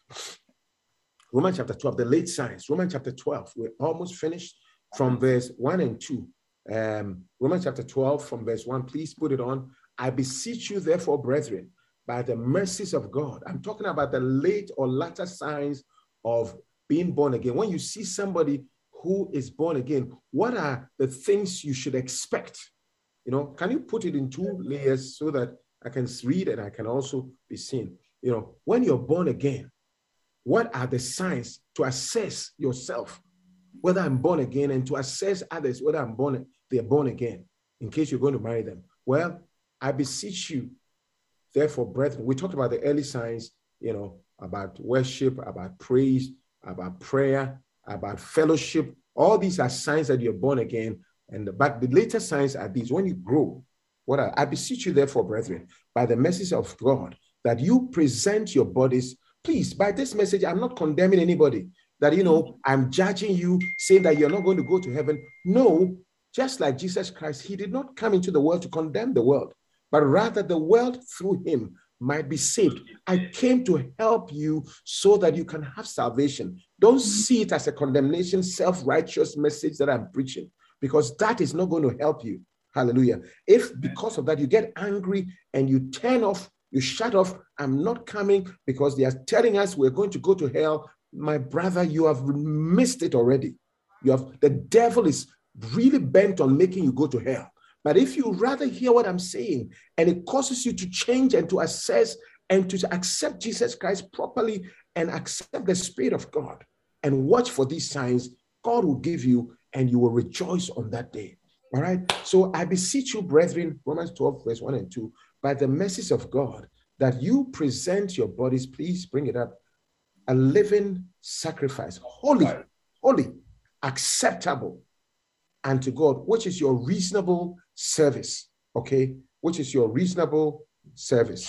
Romans chapter twelve, the late signs. Romans chapter twelve, we're almost finished from verse one and two. Um, Romans chapter twelve from verse one, please put it on. I beseech you, therefore, brethren, by the mercies of God. I'm talking about the late or latter signs of being born again. When you see somebody who is born again, what are the things you should expect? You know, can you put it in two layers so that I can read and I can also be seen? You know, when you're born again, what are the signs to assess yourself, whether I'm born again, and to assess others, whether I'm born, they're born again, in case you're going to marry them? Well, I beseech you, therefore, brethren, we talked about the early signs, you know, about worship, about praise, about prayer, about fellowship. All these are signs that you're born again. And but the later signs are these: when you grow, what I, I beseech you, therefore, brethren, by the message of God, that you present your bodies. Please, by this message, I'm not condemning anybody that, you know, I'm judging you, saying that you're not going to go to heaven. No, just like Jesus Christ, he did not come into the world to condemn the world, but rather the world through him might be saved. I came to help you so that you can have salvation. Don't see it as a condemnation, self-righteous message that I'm preaching, because that is not going to help you. Hallelujah. If because of that you get angry and you turn off, you shut off, I'm not coming because they are telling us we're going to go to hell, my brother, you have missed it already. You have, the devil is really bent on making you go to hell. But if you rather hear what I'm saying, and it causes you to change and to assess and to accept Jesus Christ properly and accept the Spirit of God and watch for these signs, God will give you and you will rejoice on that day. All right. So I beseech you, brethren, Romans twelve, verse one and two, by the mercies of God, that you present your bodies, please bring it up, a living sacrifice, holy, holy, acceptable unto God, which is your reasonable service. Okay. Which is your reasonable service.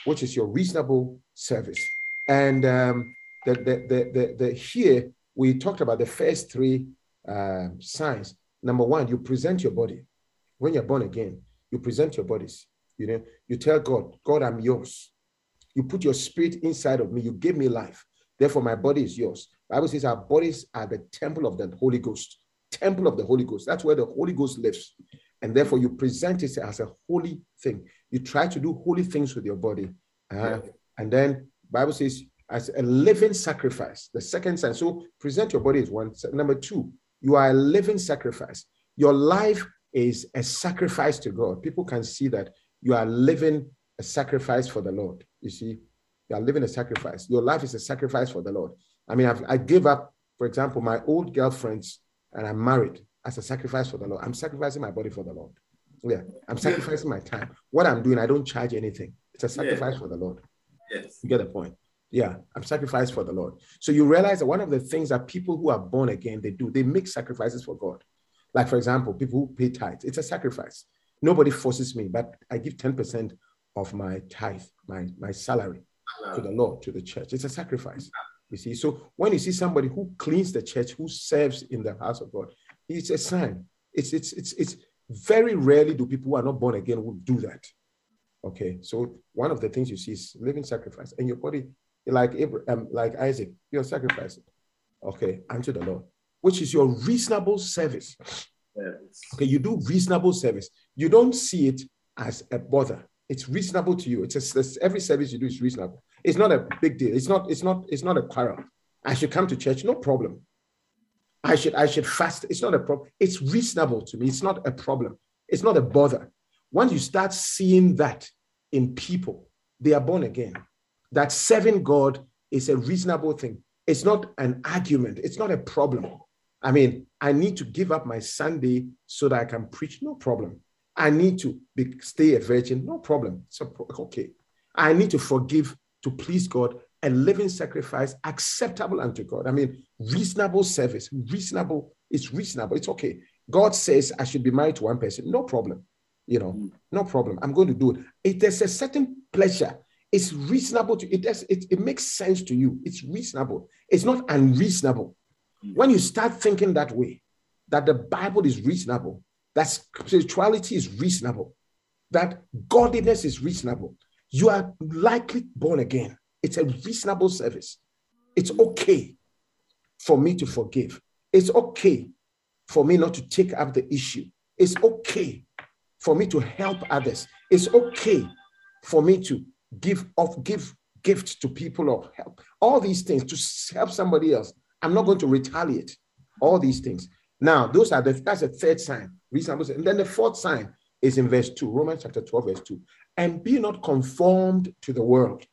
which is your reasonable service. And um, the, the, the, the, the here, we talked about the first three uh, signs. Number one, you present your body. When you're born again, you present your bodies. You know, you tell God, God, I'm yours. You put your spirit inside of me. You give me life. Therefore, my body is yours. The Bible says our bodies are the temple of the Holy Ghost. Temple of the Holy Ghost. That's where the Holy Ghost lives. And therefore, you present it as a holy thing. You try to do holy things with your body. Uh, yeah. And then the Bible says, as a living sacrifice, the second sign. So present your body as one. Number two, you are a living sacrifice. Your life is a sacrifice to God. People can see that you are living a sacrifice for the Lord. You see, you are living a sacrifice. Your life is a sacrifice for the Lord. I mean, I've, I gave up, for example, my old girlfriends, and I'm married as a sacrifice for the Lord. I'm sacrificing my body for the Lord. Yeah, I'm sacrificing my time. What I'm doing, I don't charge anything. It's a sacrifice yeah. for the Lord. Yes. You get the point? Yeah, I'm sacrificed for the Lord. So you realize that one of the things that people who are born again, they do, they make sacrifices for God. Like, for example, people who pay tithes, it's a sacrifice. Nobody forces me, but I give ten percent of my tithe, my, my salary to the Lord, to the church. It's a sacrifice. You see, so when you see somebody who cleans the church, who serves in the house of God, it's a sign. It's it's it's it's very rarely do people who are not born again will do that. Okay, so one of the things you see is living sacrifice, and your body, like Abraham, like Isaac, you're sacrificing. Okay, unto the Lord, which is your reasonable service. Yes. Okay, you do reasonable service. You don't see it as a bother. It's reasonable to you. It's, a, it's every service you do is reasonable. It's not a big deal. It's not. It's not. It's not a quarrel. I should come to church. No problem. I should. I should fast. It's not a problem. It's reasonable to me. It's not a problem. It's not a bother. Once you start seeing that in people, they are born again. That serving God is a reasonable thing. It's not an argument. It's not a problem. I mean, I need to give up my Sunday so that I can preach. No problem. I need to be, stay a virgin. No problem. So, okay. I need to forgive to please God, a living sacrifice acceptable unto God. I mean, reasonable service, reasonable. It's reasonable. It's okay. God says I should be married to one person. No problem. You know, no problem. I'm going to do it. If there's a certain pleasure, it's reasonable to it. Does, it, it makes sense to you. It's reasonable. It's not unreasonable. When you start thinking that way, that the Bible is reasonable, that spirituality is reasonable, that godliness is reasonable, you are likely born again. It's a reasonable service. It's okay for me to forgive. It's okay for me not to take up the issue. It's okay for me to help others. It's okay for me to give off, give gifts to people or help. All these things to help somebody else. I'm not going to retaliate. All these things. Now, those are the that's the third sign. Reasonable. And then the fourth sign is in verse two, Romans chapter twelve, verse two. And be not conformed to the world.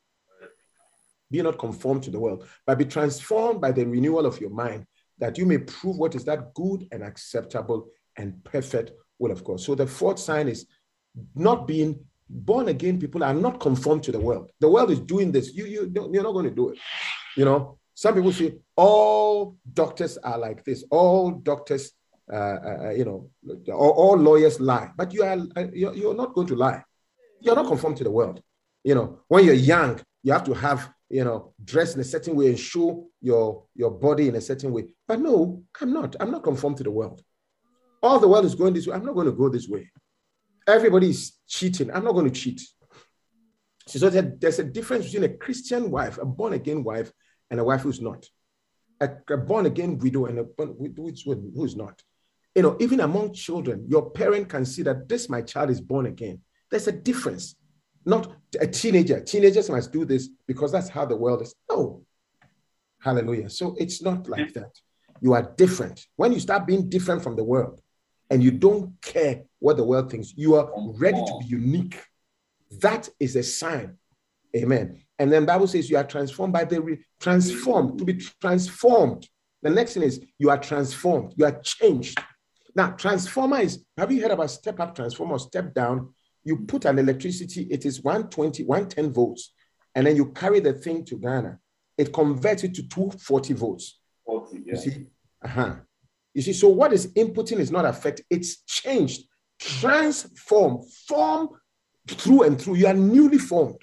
Be not conformed to the world, but be transformed by the renewal of your mind, that you may prove what is that good and acceptable and perfect will of God. So the fourth sign is not being born again. People are not conformed to the world. The world is doing this. You, you, you're not going to do it. You know, some people say all doctors are like this. All doctors, uh, uh, you know, all, all lawyers lie. But you are, you're, you're not going to lie. You're not conformed to the world. You know, when you're young, you have to have, you know, dress in a certain way and show your, your body in a certain way. But no, I'm not. I'm not conformed to the world. All the world is going this way. I'm not going to go this way. Everybody is cheating. I'm not going to cheat. So there's a difference between a Christian wife, a born-again wife, and a wife who's not. A, a born-again widow and a widow who is not. You know, even among children, your parent can see that this, my child, is born again. There's a difference. Not a teenager. Teenagers must do this because that's how the world is. No. Hallelujah. So it's not like that. You are different. When you start being different from the world and you don't care what the world thinks, you are ready to be unique. That is a sign. Amen. And then the Bible says you are transformed by the re- transformed, to be transformed. The next thing is you are transformed. You are changed. Now, transformer is, have you heard about step up transformer or step down? You put an electricity, it is one twenty, one ten volts, and then you carry the thing to Ghana. It converts it to two hundred forty volts. forty, yeah. You see? Uh-huh. You see, so what is inputting is not affected. It's changed, transformed, formed through and through. You are newly formed.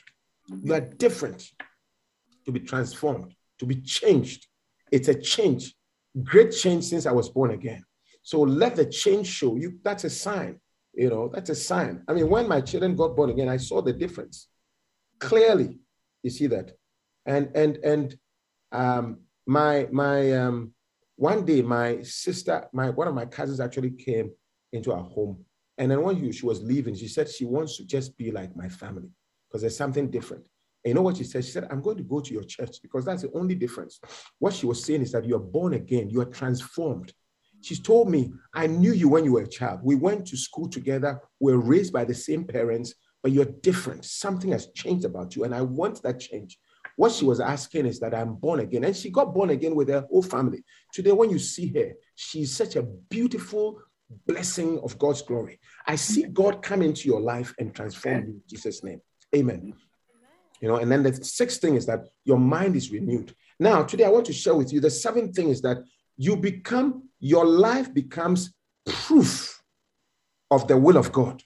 You are different. To be transformed, to be changed. It's a change, great change since I was born again. So let the change show you. That's a sign, you know, that's a sign. I mean, when my children got born again, I saw the difference clearly. You see that? And, and, and um, my, my, um, one day my sister, my, one of my cousins actually came into our home. And then when she was leaving, she said she wants to just be like my family because there's something different. And you know what she said? She said, I'm going to go to your church because that's the only difference. What she was saying is that you're born again, you are transformed. She's told me, I knew you when you were a child. We went to school together. We were raised by the same parents, but you're different. Something has changed about you, and I want that change. What she was asking is that I'm born again, and she got born again with her whole family. Today, when you see her, she's such a beautiful blessing of God's glory. I see God come into your life and transform you in Jesus' name. Amen. You know, and then the sixth thing is that your mind is renewed. Now, today I want to share with you the seventh thing is that you become, your life becomes proof of the will of God.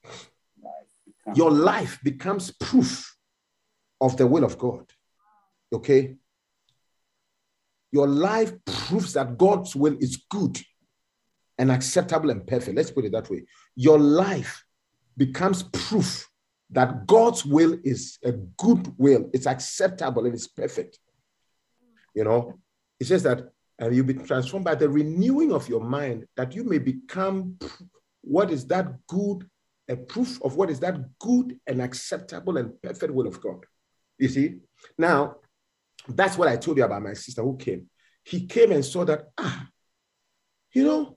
Your life becomes proof of the will of God. Okay? Your life proves that God's will is good and acceptable and perfect. Let's put it that way. Your life becomes proof that God's will is a good will, it's acceptable, and it's perfect. You know, it says that uh, you'll be transformed by the renewing of your mind, that you may become what is that good, a proof of what is that good and acceptable and perfect will of God. You see? Now, that's what I told you about my sister who came. He came and saw that, ah, you know,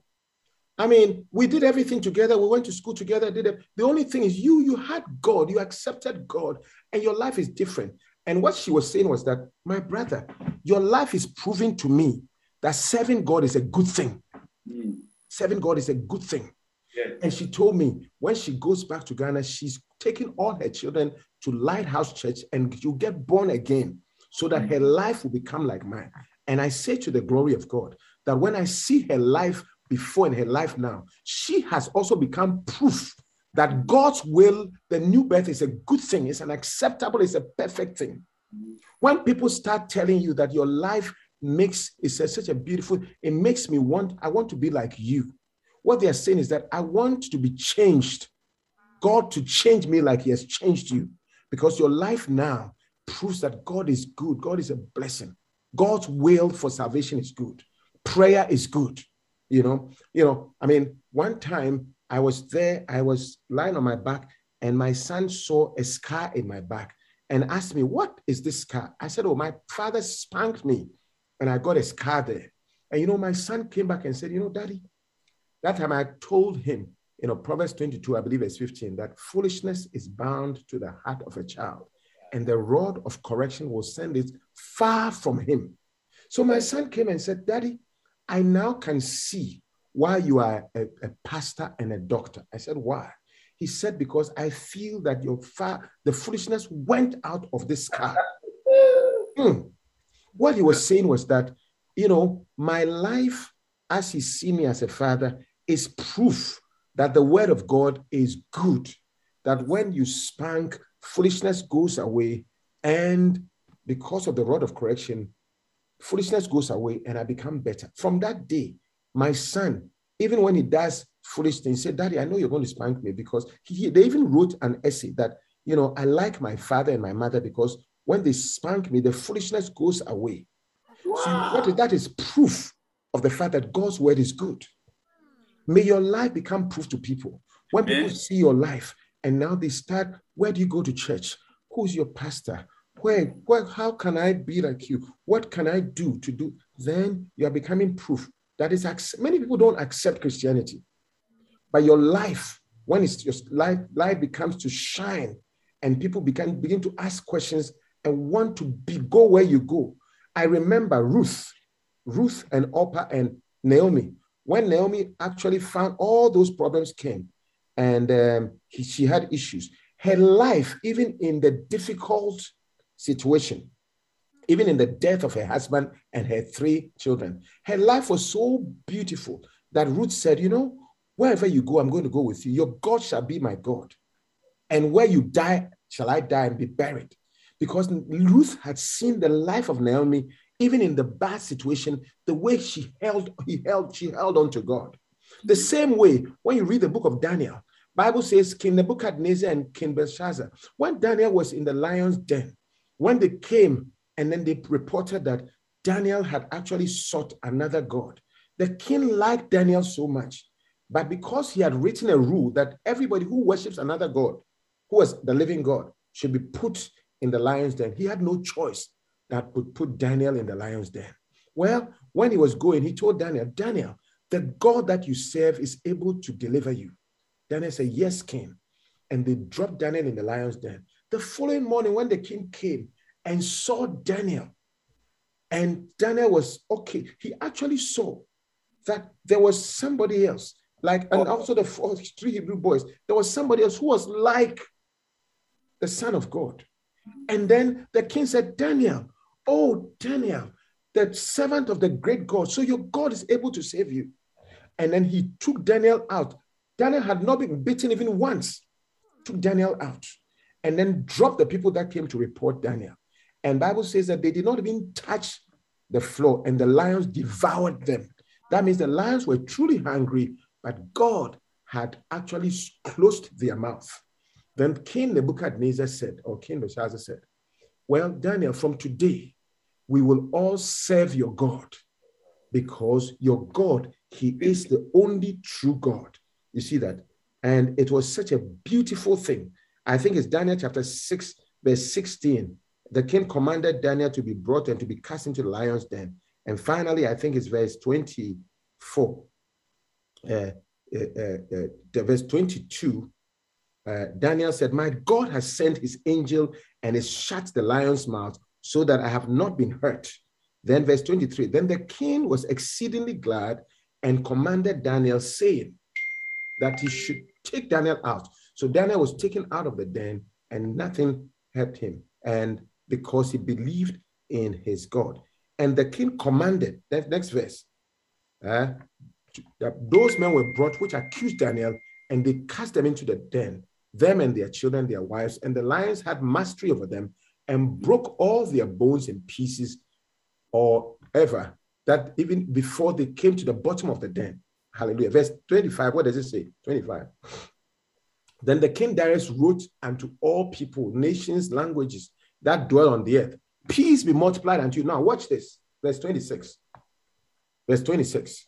I mean, we did everything together. We went to school together. Did it. The only thing is you, you had God, you accepted God, and your life is different. And what she was saying was that, my brother, your life is proving to me that serving God is a good thing. Mm. Serving God is a good thing. Yeah. And she told me when she goes back to Ghana, she's taking all her children to Lighthouse Church and you get born again so that her life will become like mine. And I say to the glory of God that when I see her life before in her life now, she has also become proof that God's will, the new birth, is a good thing, it's an acceptable, it's a perfect thing. When people start telling you that your life makes, it's a, such a beautiful, it makes me want, I want to be like you. What they are saying is that I want to be changed. God to change me like he has changed you. Because your life now proves that God is good. God is a blessing. God's will for salvation is good. Prayer is good. You know, you know, I mean, one time I was there, I was lying on my back and my son saw a scar in my back and asked me, what is this scar? I said, oh, my father spanked me and I got a scar there. And, you know, my son came back and said, you know, Daddy, that time I told him, you know, Proverbs twenty-two, I believe it's fifteen, that foolishness is bound to the heart of a child and the rod of correction will send it far from him. So my son came and said, Daddy, I now can see why you are a, a pastor and a doctor. I said, why? He said, because I feel that your fa- the foolishness went out of this car. mm. What he was saying was that, you know, my life as he see me as a father is proof that the word of God is good, that when you spank, foolishness goes away, and because of the rod of correction, foolishness goes away and I become better. From that day, my son, even when he does foolish things, he said, Daddy, I know you're going to spank me, because he, they even wrote an essay that, you know, I like my father and my mother because when they spank me, the foolishness goes away. Wow. So what is, that is proof of the fact that God's word is good. May your life become proof to people. When people Amen. See your life and now they start, where do you go to church? Who's your pastor? Where, where, how can I be like you? What can I do to do? Then you are becoming proof that is, many people don't accept Christianity, but your life, when it's your life, life becomes to shine and people begin, begin to ask questions and want to be, go where you go. I remember Ruth, Ruth and Orpah and Naomi. When Naomi actually found all those problems came and um, he, she had issues, her life, even in the difficult situation, even in the death of her husband and her three children, her life was so beautiful that Ruth said, you know, wherever you go, I'm going to go with you. Your God shall be my God. And where you die, shall I die and be buried. because Ruth had seen the life of Naomi, even in the bad situation, the way she held, he held, she held on to God. The same way, when you read the book of Daniel, Bible says King Nebuchadnezzar and King Belshazzar, when Daniel was in the lion's den, when they came and then they reported that Daniel had actually sought another God, the king liked Daniel so much, but because he had written a rule that everybody who worships another God, who was the living God, should be put in the lion's den, he had no choice that would put Daniel in the lion's den. Well, when he was going, he told Daniel, Daniel, the God that you serve is able to deliver you. Daniel said, yes, king. And they dropped Daniel in the lion's den. The following morning, when the king came and saw Daniel, and Daniel was okay, he actually saw that there was somebody else, like, and also the four, three Hebrew boys, there was somebody else who was like the Son of God. And then the king said, Daniel, oh, Daniel, the servant of the great God, so your God is able to save you. And then he took Daniel out. Daniel had not been beaten even once. Took Daniel out and then dropped the people that came to report Daniel. And the Bible says that they did not even touch the floor, and the lions devoured them. That means the lions were truly hungry, but God had actually closed their mouth. Then King Nebuchadnezzar said, or King Belshazzar said, well, Daniel, from today, we will all serve your God, because your God, he is the only true God. You see that? And it was such a beautiful thing. I think it's Daniel chapter six, verse sixteen. The king commanded Daniel to be brought and to be cast into the lion's den. And finally, I think it's verse twenty-four. Uh, uh, uh, uh, the verse twenty-two, uh, Daniel said, my God has sent his angel and has shut the lion's mouth so that I have not been hurt. Then verse twenty-three, then the king was exceedingly glad and commanded Daniel, saying that he should take Daniel out. So Daniel was taken out of the den and nothing hurt him. And because he believed in his God. And the king commanded, that next verse, uh, that those men were brought which accused Daniel, and they cast them into the den, them and their children, their wives, and the lions had mastery over them and broke all their bones in pieces, or ever, that even before they came to the bottom of the den. Hallelujah. Verse twenty-five, what does it say? twenty-five. Then the king Darius wrote unto all people, nations, languages that dwell on the earth, peace be multiplied unto you. Now watch this, verse twenty-six. Verse twenty-six.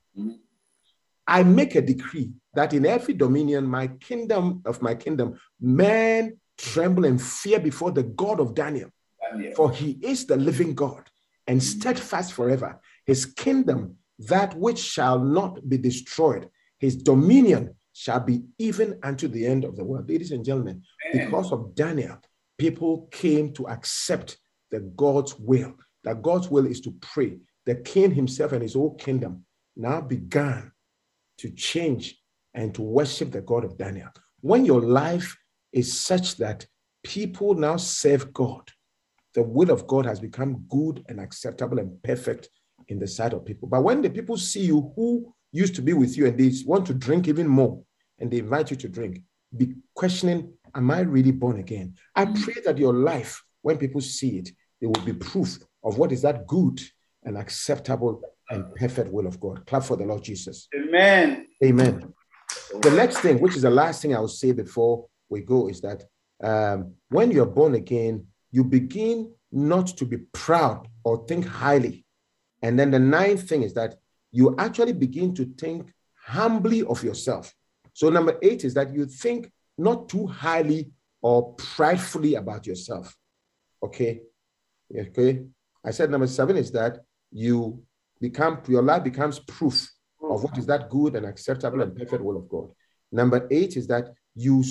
I make a decree that in every dominion, my kingdom of my kingdom, men tremble and fear before the God of Daniel, Daniel. For he is the living God and steadfast forever. His kingdom, that which shall not be destroyed, his dominion shall be even unto the end of the world. Ladies and gentlemen, Amen. Because of Daniel, people came to accept the God's will. That God's will is to pray. The king himself and his whole kingdom now began to change and to worship the God of Daniel. When your life is such that people now serve God, the will of God has become good and acceptable and perfect in the sight of people. But when the people see you who used to be with you and they want to drink even more and they invite you to drink, be questioning, am I really born again? I pray that your life, when people see it, it will be proof of what is that good and acceptable and perfect will of God. Clap for the Lord Jesus. Amen. Amen. The next thing, which is the last thing I will say before we go, is that um, when you're born again, you begin not to be proud or think highly. And then the ninth thing is that you actually begin to think humbly of yourself. So number eight is that you think not too highly or pridefully about yourself. Okay? Okay? I said number seven is that you become, your life becomes proof of what is that good and acceptable and perfect will of God. Number eight is that you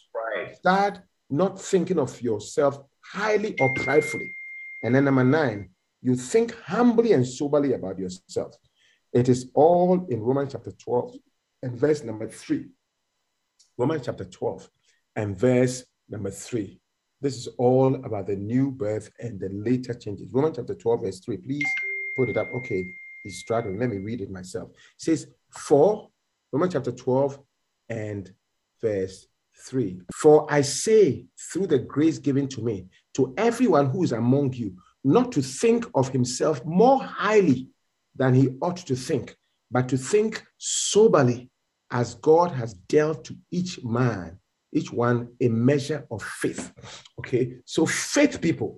start not thinking of yourself highly or pridefully. And then number nine, you think humbly and soberly about yourself. It is all in Romans chapter twelve and verse number three. Romans chapter twelve and verse number three. This is all about the new birth and the later changes. Romans chapter twelve, verse three. Please put it up. Okay, he's struggling. Let me read it myself. It says, for Romans chapter twelve and verse three. For I say, through the grace given to me, to everyone who is among you, not to think of himself more highly than he ought to think, but to think soberly, as God has dealt to each man, each one, a measure of faith. Okay, so faith, people,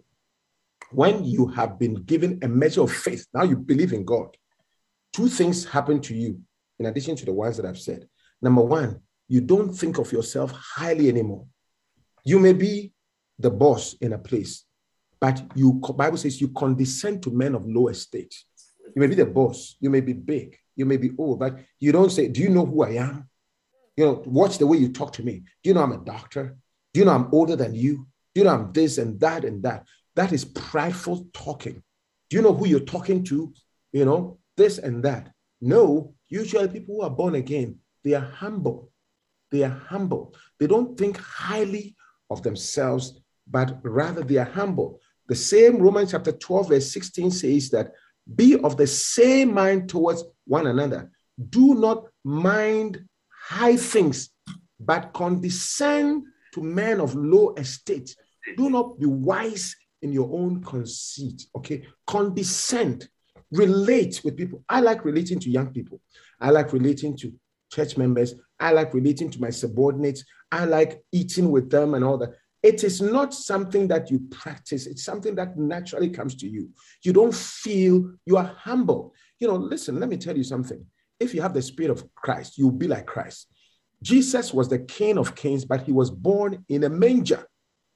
when you have been given a measure of faith, now you believe in God, two things happen to you, in addition to the ones that I've said. Number one, you don't think of yourself highly anymore. You may be the boss in a place, but you, Bible says you condescend to men of low estate. You may be the boss, you may be big, you may be old, but you don't say, do you know who I am? You know, watch the way you talk to me. Do you know I'm a doctor? Do you know I'm older than you? Do you know I'm this and that and that? That is prideful talking. Do you know who you're talking to? You know, this and that. No, usually people who are born again, they are humble. They are humble. They don't think highly of themselves, but rather they are humble. The same Romans chapter twelve, verse sixteen says that be of the same mind towards one another. Do not mind high things, but condescend to men of low estate. Do not be wise in your own conceit. Okay, condescend. Relate with people. I like relating to young people. I like relating to church members. I like relating to my subordinates. I like eating with them and all that. It is not something that you practice. It's something that naturally comes to you. You don't feel, you are humble. You know, listen, let me tell you something. If you have the Spirit of Christ, you'll be like Christ. Jesus was the King of Kings, but he was born in a manger.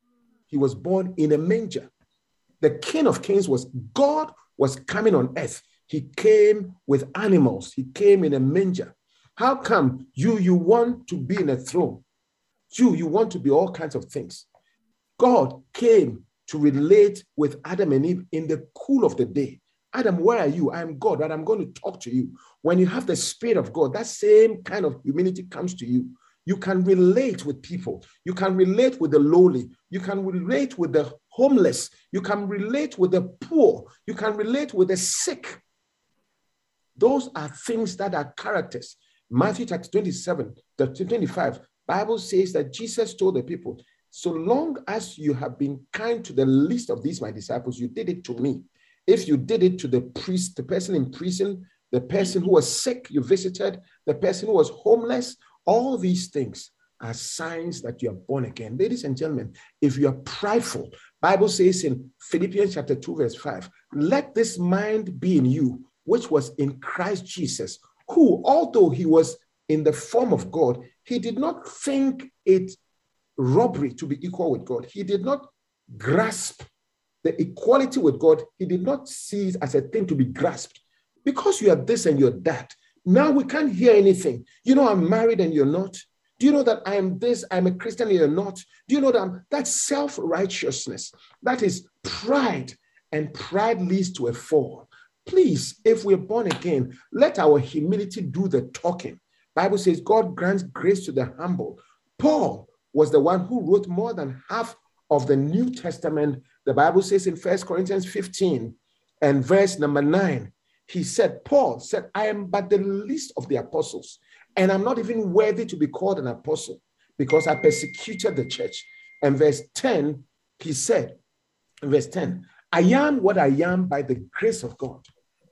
He was born in a manger. The King of Kings was God was coming on earth. He came with animals. He came in a manger. How come you, you want to be in a throne? You, you want to be all kinds of things. God came to relate with Adam and Eve in the cool of the day. Adam, where are you? I am God, and I'm going to talk to you. When you have the Spirit of God, that same kind of humility comes to you. You can relate with people. You can relate with the lowly. You can relate with the homeless. You can relate with the poor. You can relate with the sick. Those are things that are characters. Matthew chapter twenty-seven, twenty-five, Bible says that Jesus told the people, so long as you have been kind to the least of these, my disciples, you did it to me. If you did it to the priest, the person in prison, the person who was sick, you visited, the person who was homeless, all these things are signs that you are born again. Ladies and gentlemen, if you are prideful, Bible says in Philippians chapter two, verse five, let this mind be in you, which was in Christ Jesus, who, although he was in the form of God, he did not think it robbery to be equal with God. He did not grasp the equality with God. He did not see it as a thing to be grasped. Because you are this and you're that, now we can't hear anything. You know, I'm married and you're not. Do you know that I am this, I'm a Christian and you're not? Do you know that I'm, that's self-righteousness? That is pride, and pride leads to a fall. Please, if we're born again, let our humility do the talking. Bible says God grants grace to the humble. Paul was the one who wrote more than half of the New Testament. The Bible says in First Corinthians fifteen and verse number nine, he said, Paul said, I am but the least of the apostles, and I'm not even worthy to be called an apostle because I persecuted the church. And verse ten, he said, verse ten, I am what I am by the grace of God.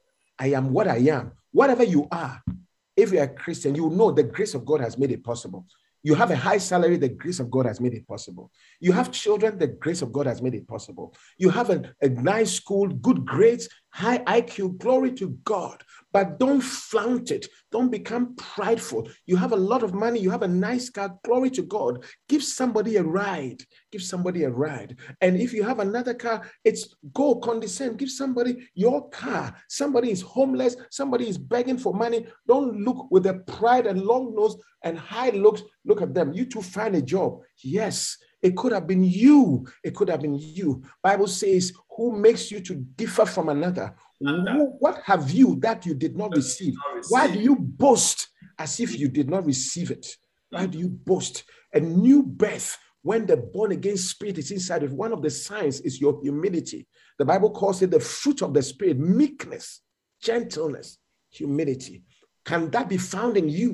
I am what I am. Whatever you are, if you're a Christian, you know the grace of God has made it possible. You have a high salary, the grace of God has made it possible. You have children, the grace of God has made it possible. You have a, a nice school, good grades, high I Q, glory to God. But don't flaunt it. Don't become prideful. You have a lot of money, you have a nice car, glory to God. Give somebody a ride. Give somebody a ride. And if you have another car, it's go condescend. Give somebody your car. Somebody is homeless. Somebody is begging for money. Don't look with the pride and long nose and high looks. Look at them. You too find a job. Yes, it could have been you. It could have been you. Bible says, who makes you to differ from another? Who, what have you that you did not receive? Why do you boast as if you did not receive it? Why do you boast? A new birth, when the born again spirit is inside of one of the signs is your humility. The Bible calls it the fruit of the spirit, meekness, gentleness, humility. Can that be found in you?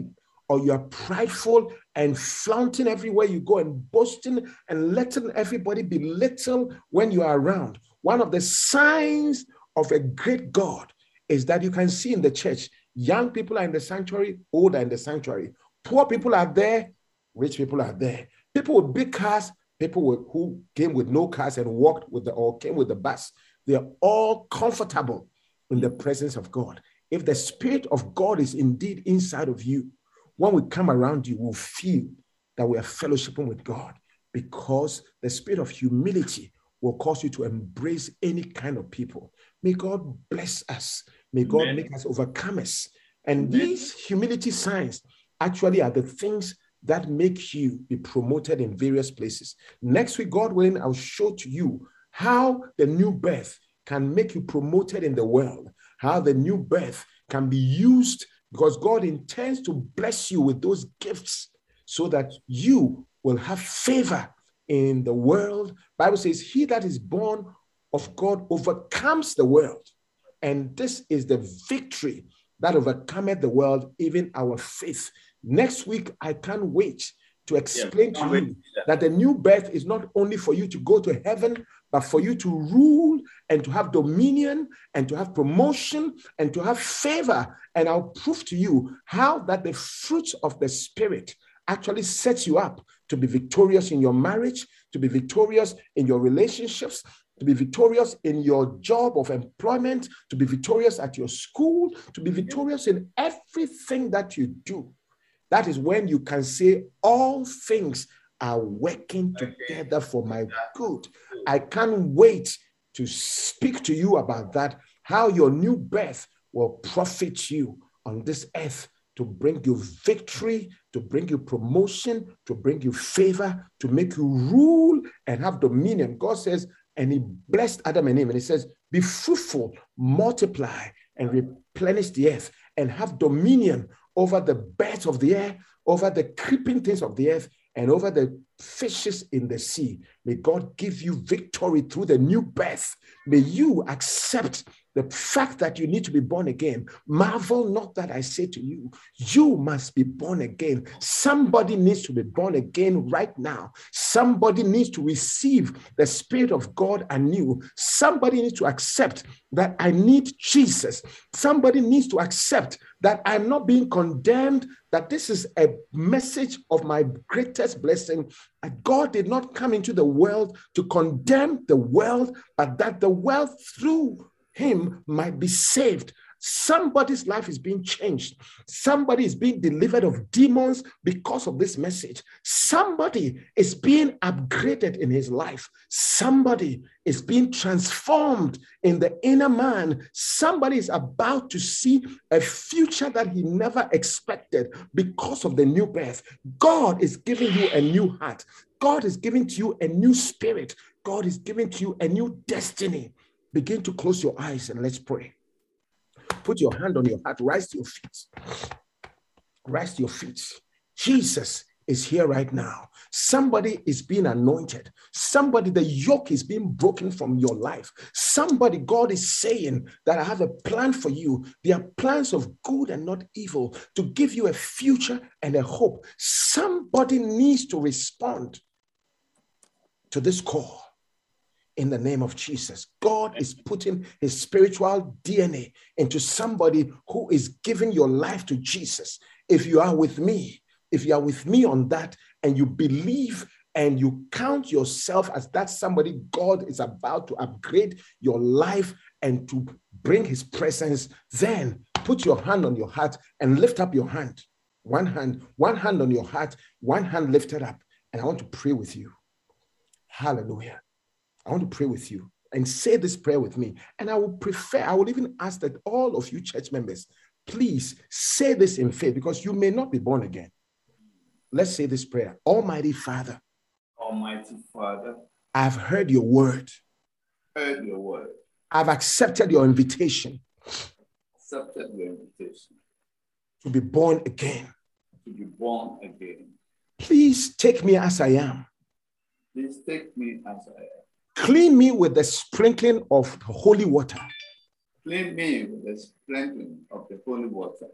or you are prideful and flaunting everywhere you go and boasting and letting everybody belittle when you are around, one of the signs of a great God is that you can see in the church, young people are in the sanctuary, old are in the sanctuary. Poor people are there, rich people are there. People with big cars, people with, who came with no cars and walked with the, or came with the bus, they're all comfortable in the presence of God. If the Spirit of God is indeed inside of you, when we come around you, we'll feel that we are fellowshipping with God, because the spirit of humility will cause you to embrace any kind of people. May God bless us. May God Amen. Make us overcomers. And Amen. These humility signs actually are the things that make you be promoted in various places. Next week, God willing, I'll show to you how the new birth can make you promoted in the world, how the new birth can be used, because God intends to bless you with those gifts so that you will have favor in the world. Bible says, he that is born of God overcomes the world. And this is the victory that overcometh the world, even our faith. Next week, I can't wait to explain yeah, to you that the new birth is not only for you to go to heaven, but for you to rule and to have dominion and to have promotion and to have favor. And I'll prove to you how that the fruits of the Spirit actually sets you up to be victorious in your marriage, to be victorious in your relationships, to be victorious in your job of employment, to be victorious at your school, to be victorious in everything that you do. That is when you can say all things are working together for my good. I can't wait to speak to you about that, how your new birth will profit you on this earth to bring you victory, to bring you promotion, to bring you favor, to make you rule and have dominion. God says, and he blessed Adam and Eve, and he says, be fruitful, multiply, and replenish the earth, and have dominion over the birds of the air, over the creeping things of the earth, and over the fishes in the sea. May God give you victory through the new birth. May you accept the fact that you need to be born again. Marvel not that I say to you, you must be born again. Somebody needs to be born again right now. Somebody needs to receive the Spirit of God anew. Somebody needs to accept that I need Jesus. Somebody needs to accept that I'm not being condemned, that this is a message of my greatest blessing. That God did not come into the world to condemn the world, but that the world through him might be saved. Somebody's life is being changed. Somebody is being delivered of demons because of this message. Somebody is being upgraded in his life. Somebody is being transformed in the inner man. Somebody is about to see a future that he never expected because of the new birth. God is giving you a new heart. God is giving to you a new spirit. God is giving to you a new destiny. Begin to close your eyes and let's pray. Put your hand on your heart. Rise to your feet. Rise to your feet. Jesus is here right now. Somebody is being anointed. Somebody, the yoke is being broken from your life. Somebody, God is saying that I have a plan for you. They are plans of good and not evil, to give you a future and a hope. Somebody needs to respond to this call. In the name of Jesus, God is putting his spiritual D N A into somebody who is giving your life to Jesus. If you are with me, if you are with me on that and you believe and you count yourself as that somebody, God is about to upgrade your life and to bring his presence, then put your hand on your heart and lift up your hand. One hand, one hand on your heart, one hand lifted up. And I want to pray with you. Hallelujah. I want to pray with you and say this prayer with me. And I will prefer, I will even ask that all of you church members, please say this in faith, because you may not be born again. Let's say this prayer. Almighty Father. Almighty Father. I've heard your word. Heard your word. I've accepted your invitation. Accepted your invitation. To be born again. To be born again. Please take me as I am. Please take me as I am. Clean me with the sprinkling of the holy water. Clean me with the sprinkling of the holy water.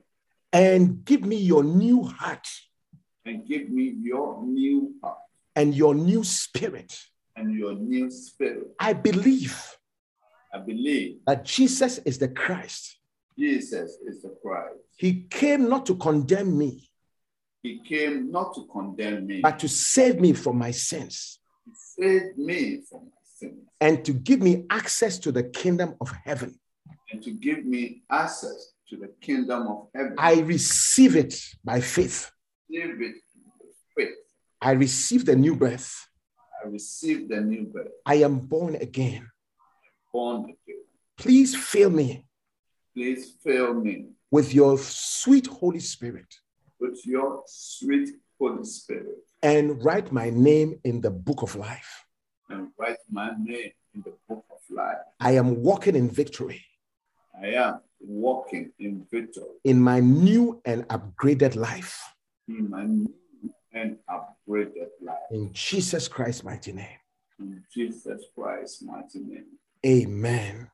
and give me your new heart and give me your new heart and your new spirit. and your new spirit. I believe I believe that Jesus is the Christ. Jesus is the Christ. He came not to condemn me, He came not to condemn me, but to save me from my sins to save me from my sins and to give me access to the kingdom of heaven. and to give me access to the kingdom of heaven. I receive it by faith. receive it with faith. I receive the new birth. I receive the new birth, I am born again. born again. Please fill me Please fill me with your sweet Holy Spirit with your sweet Holy Spirit and write my name in the book of life. and write my name in the book of life. I am walking in victory I am walking in victory in my new and upgraded life. in my new and upgraded life. In Jesus Christ's mighty name. In Jesus Christ's mighty name. Amen.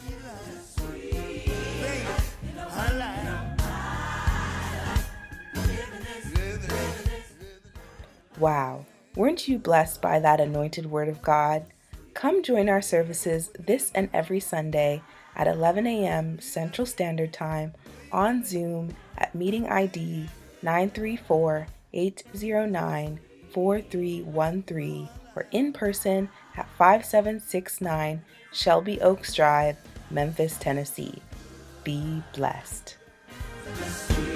Wow, weren't you blessed by that anointed word of God? Come join our services this and every Sunday at eleven a.m. Central Standard Time on Zoom at meeting I D nine three four, eight zero nine, four three one three or in person at five seven six nine Shelby Oaks Drive, Memphis, Tennessee. Be blessed.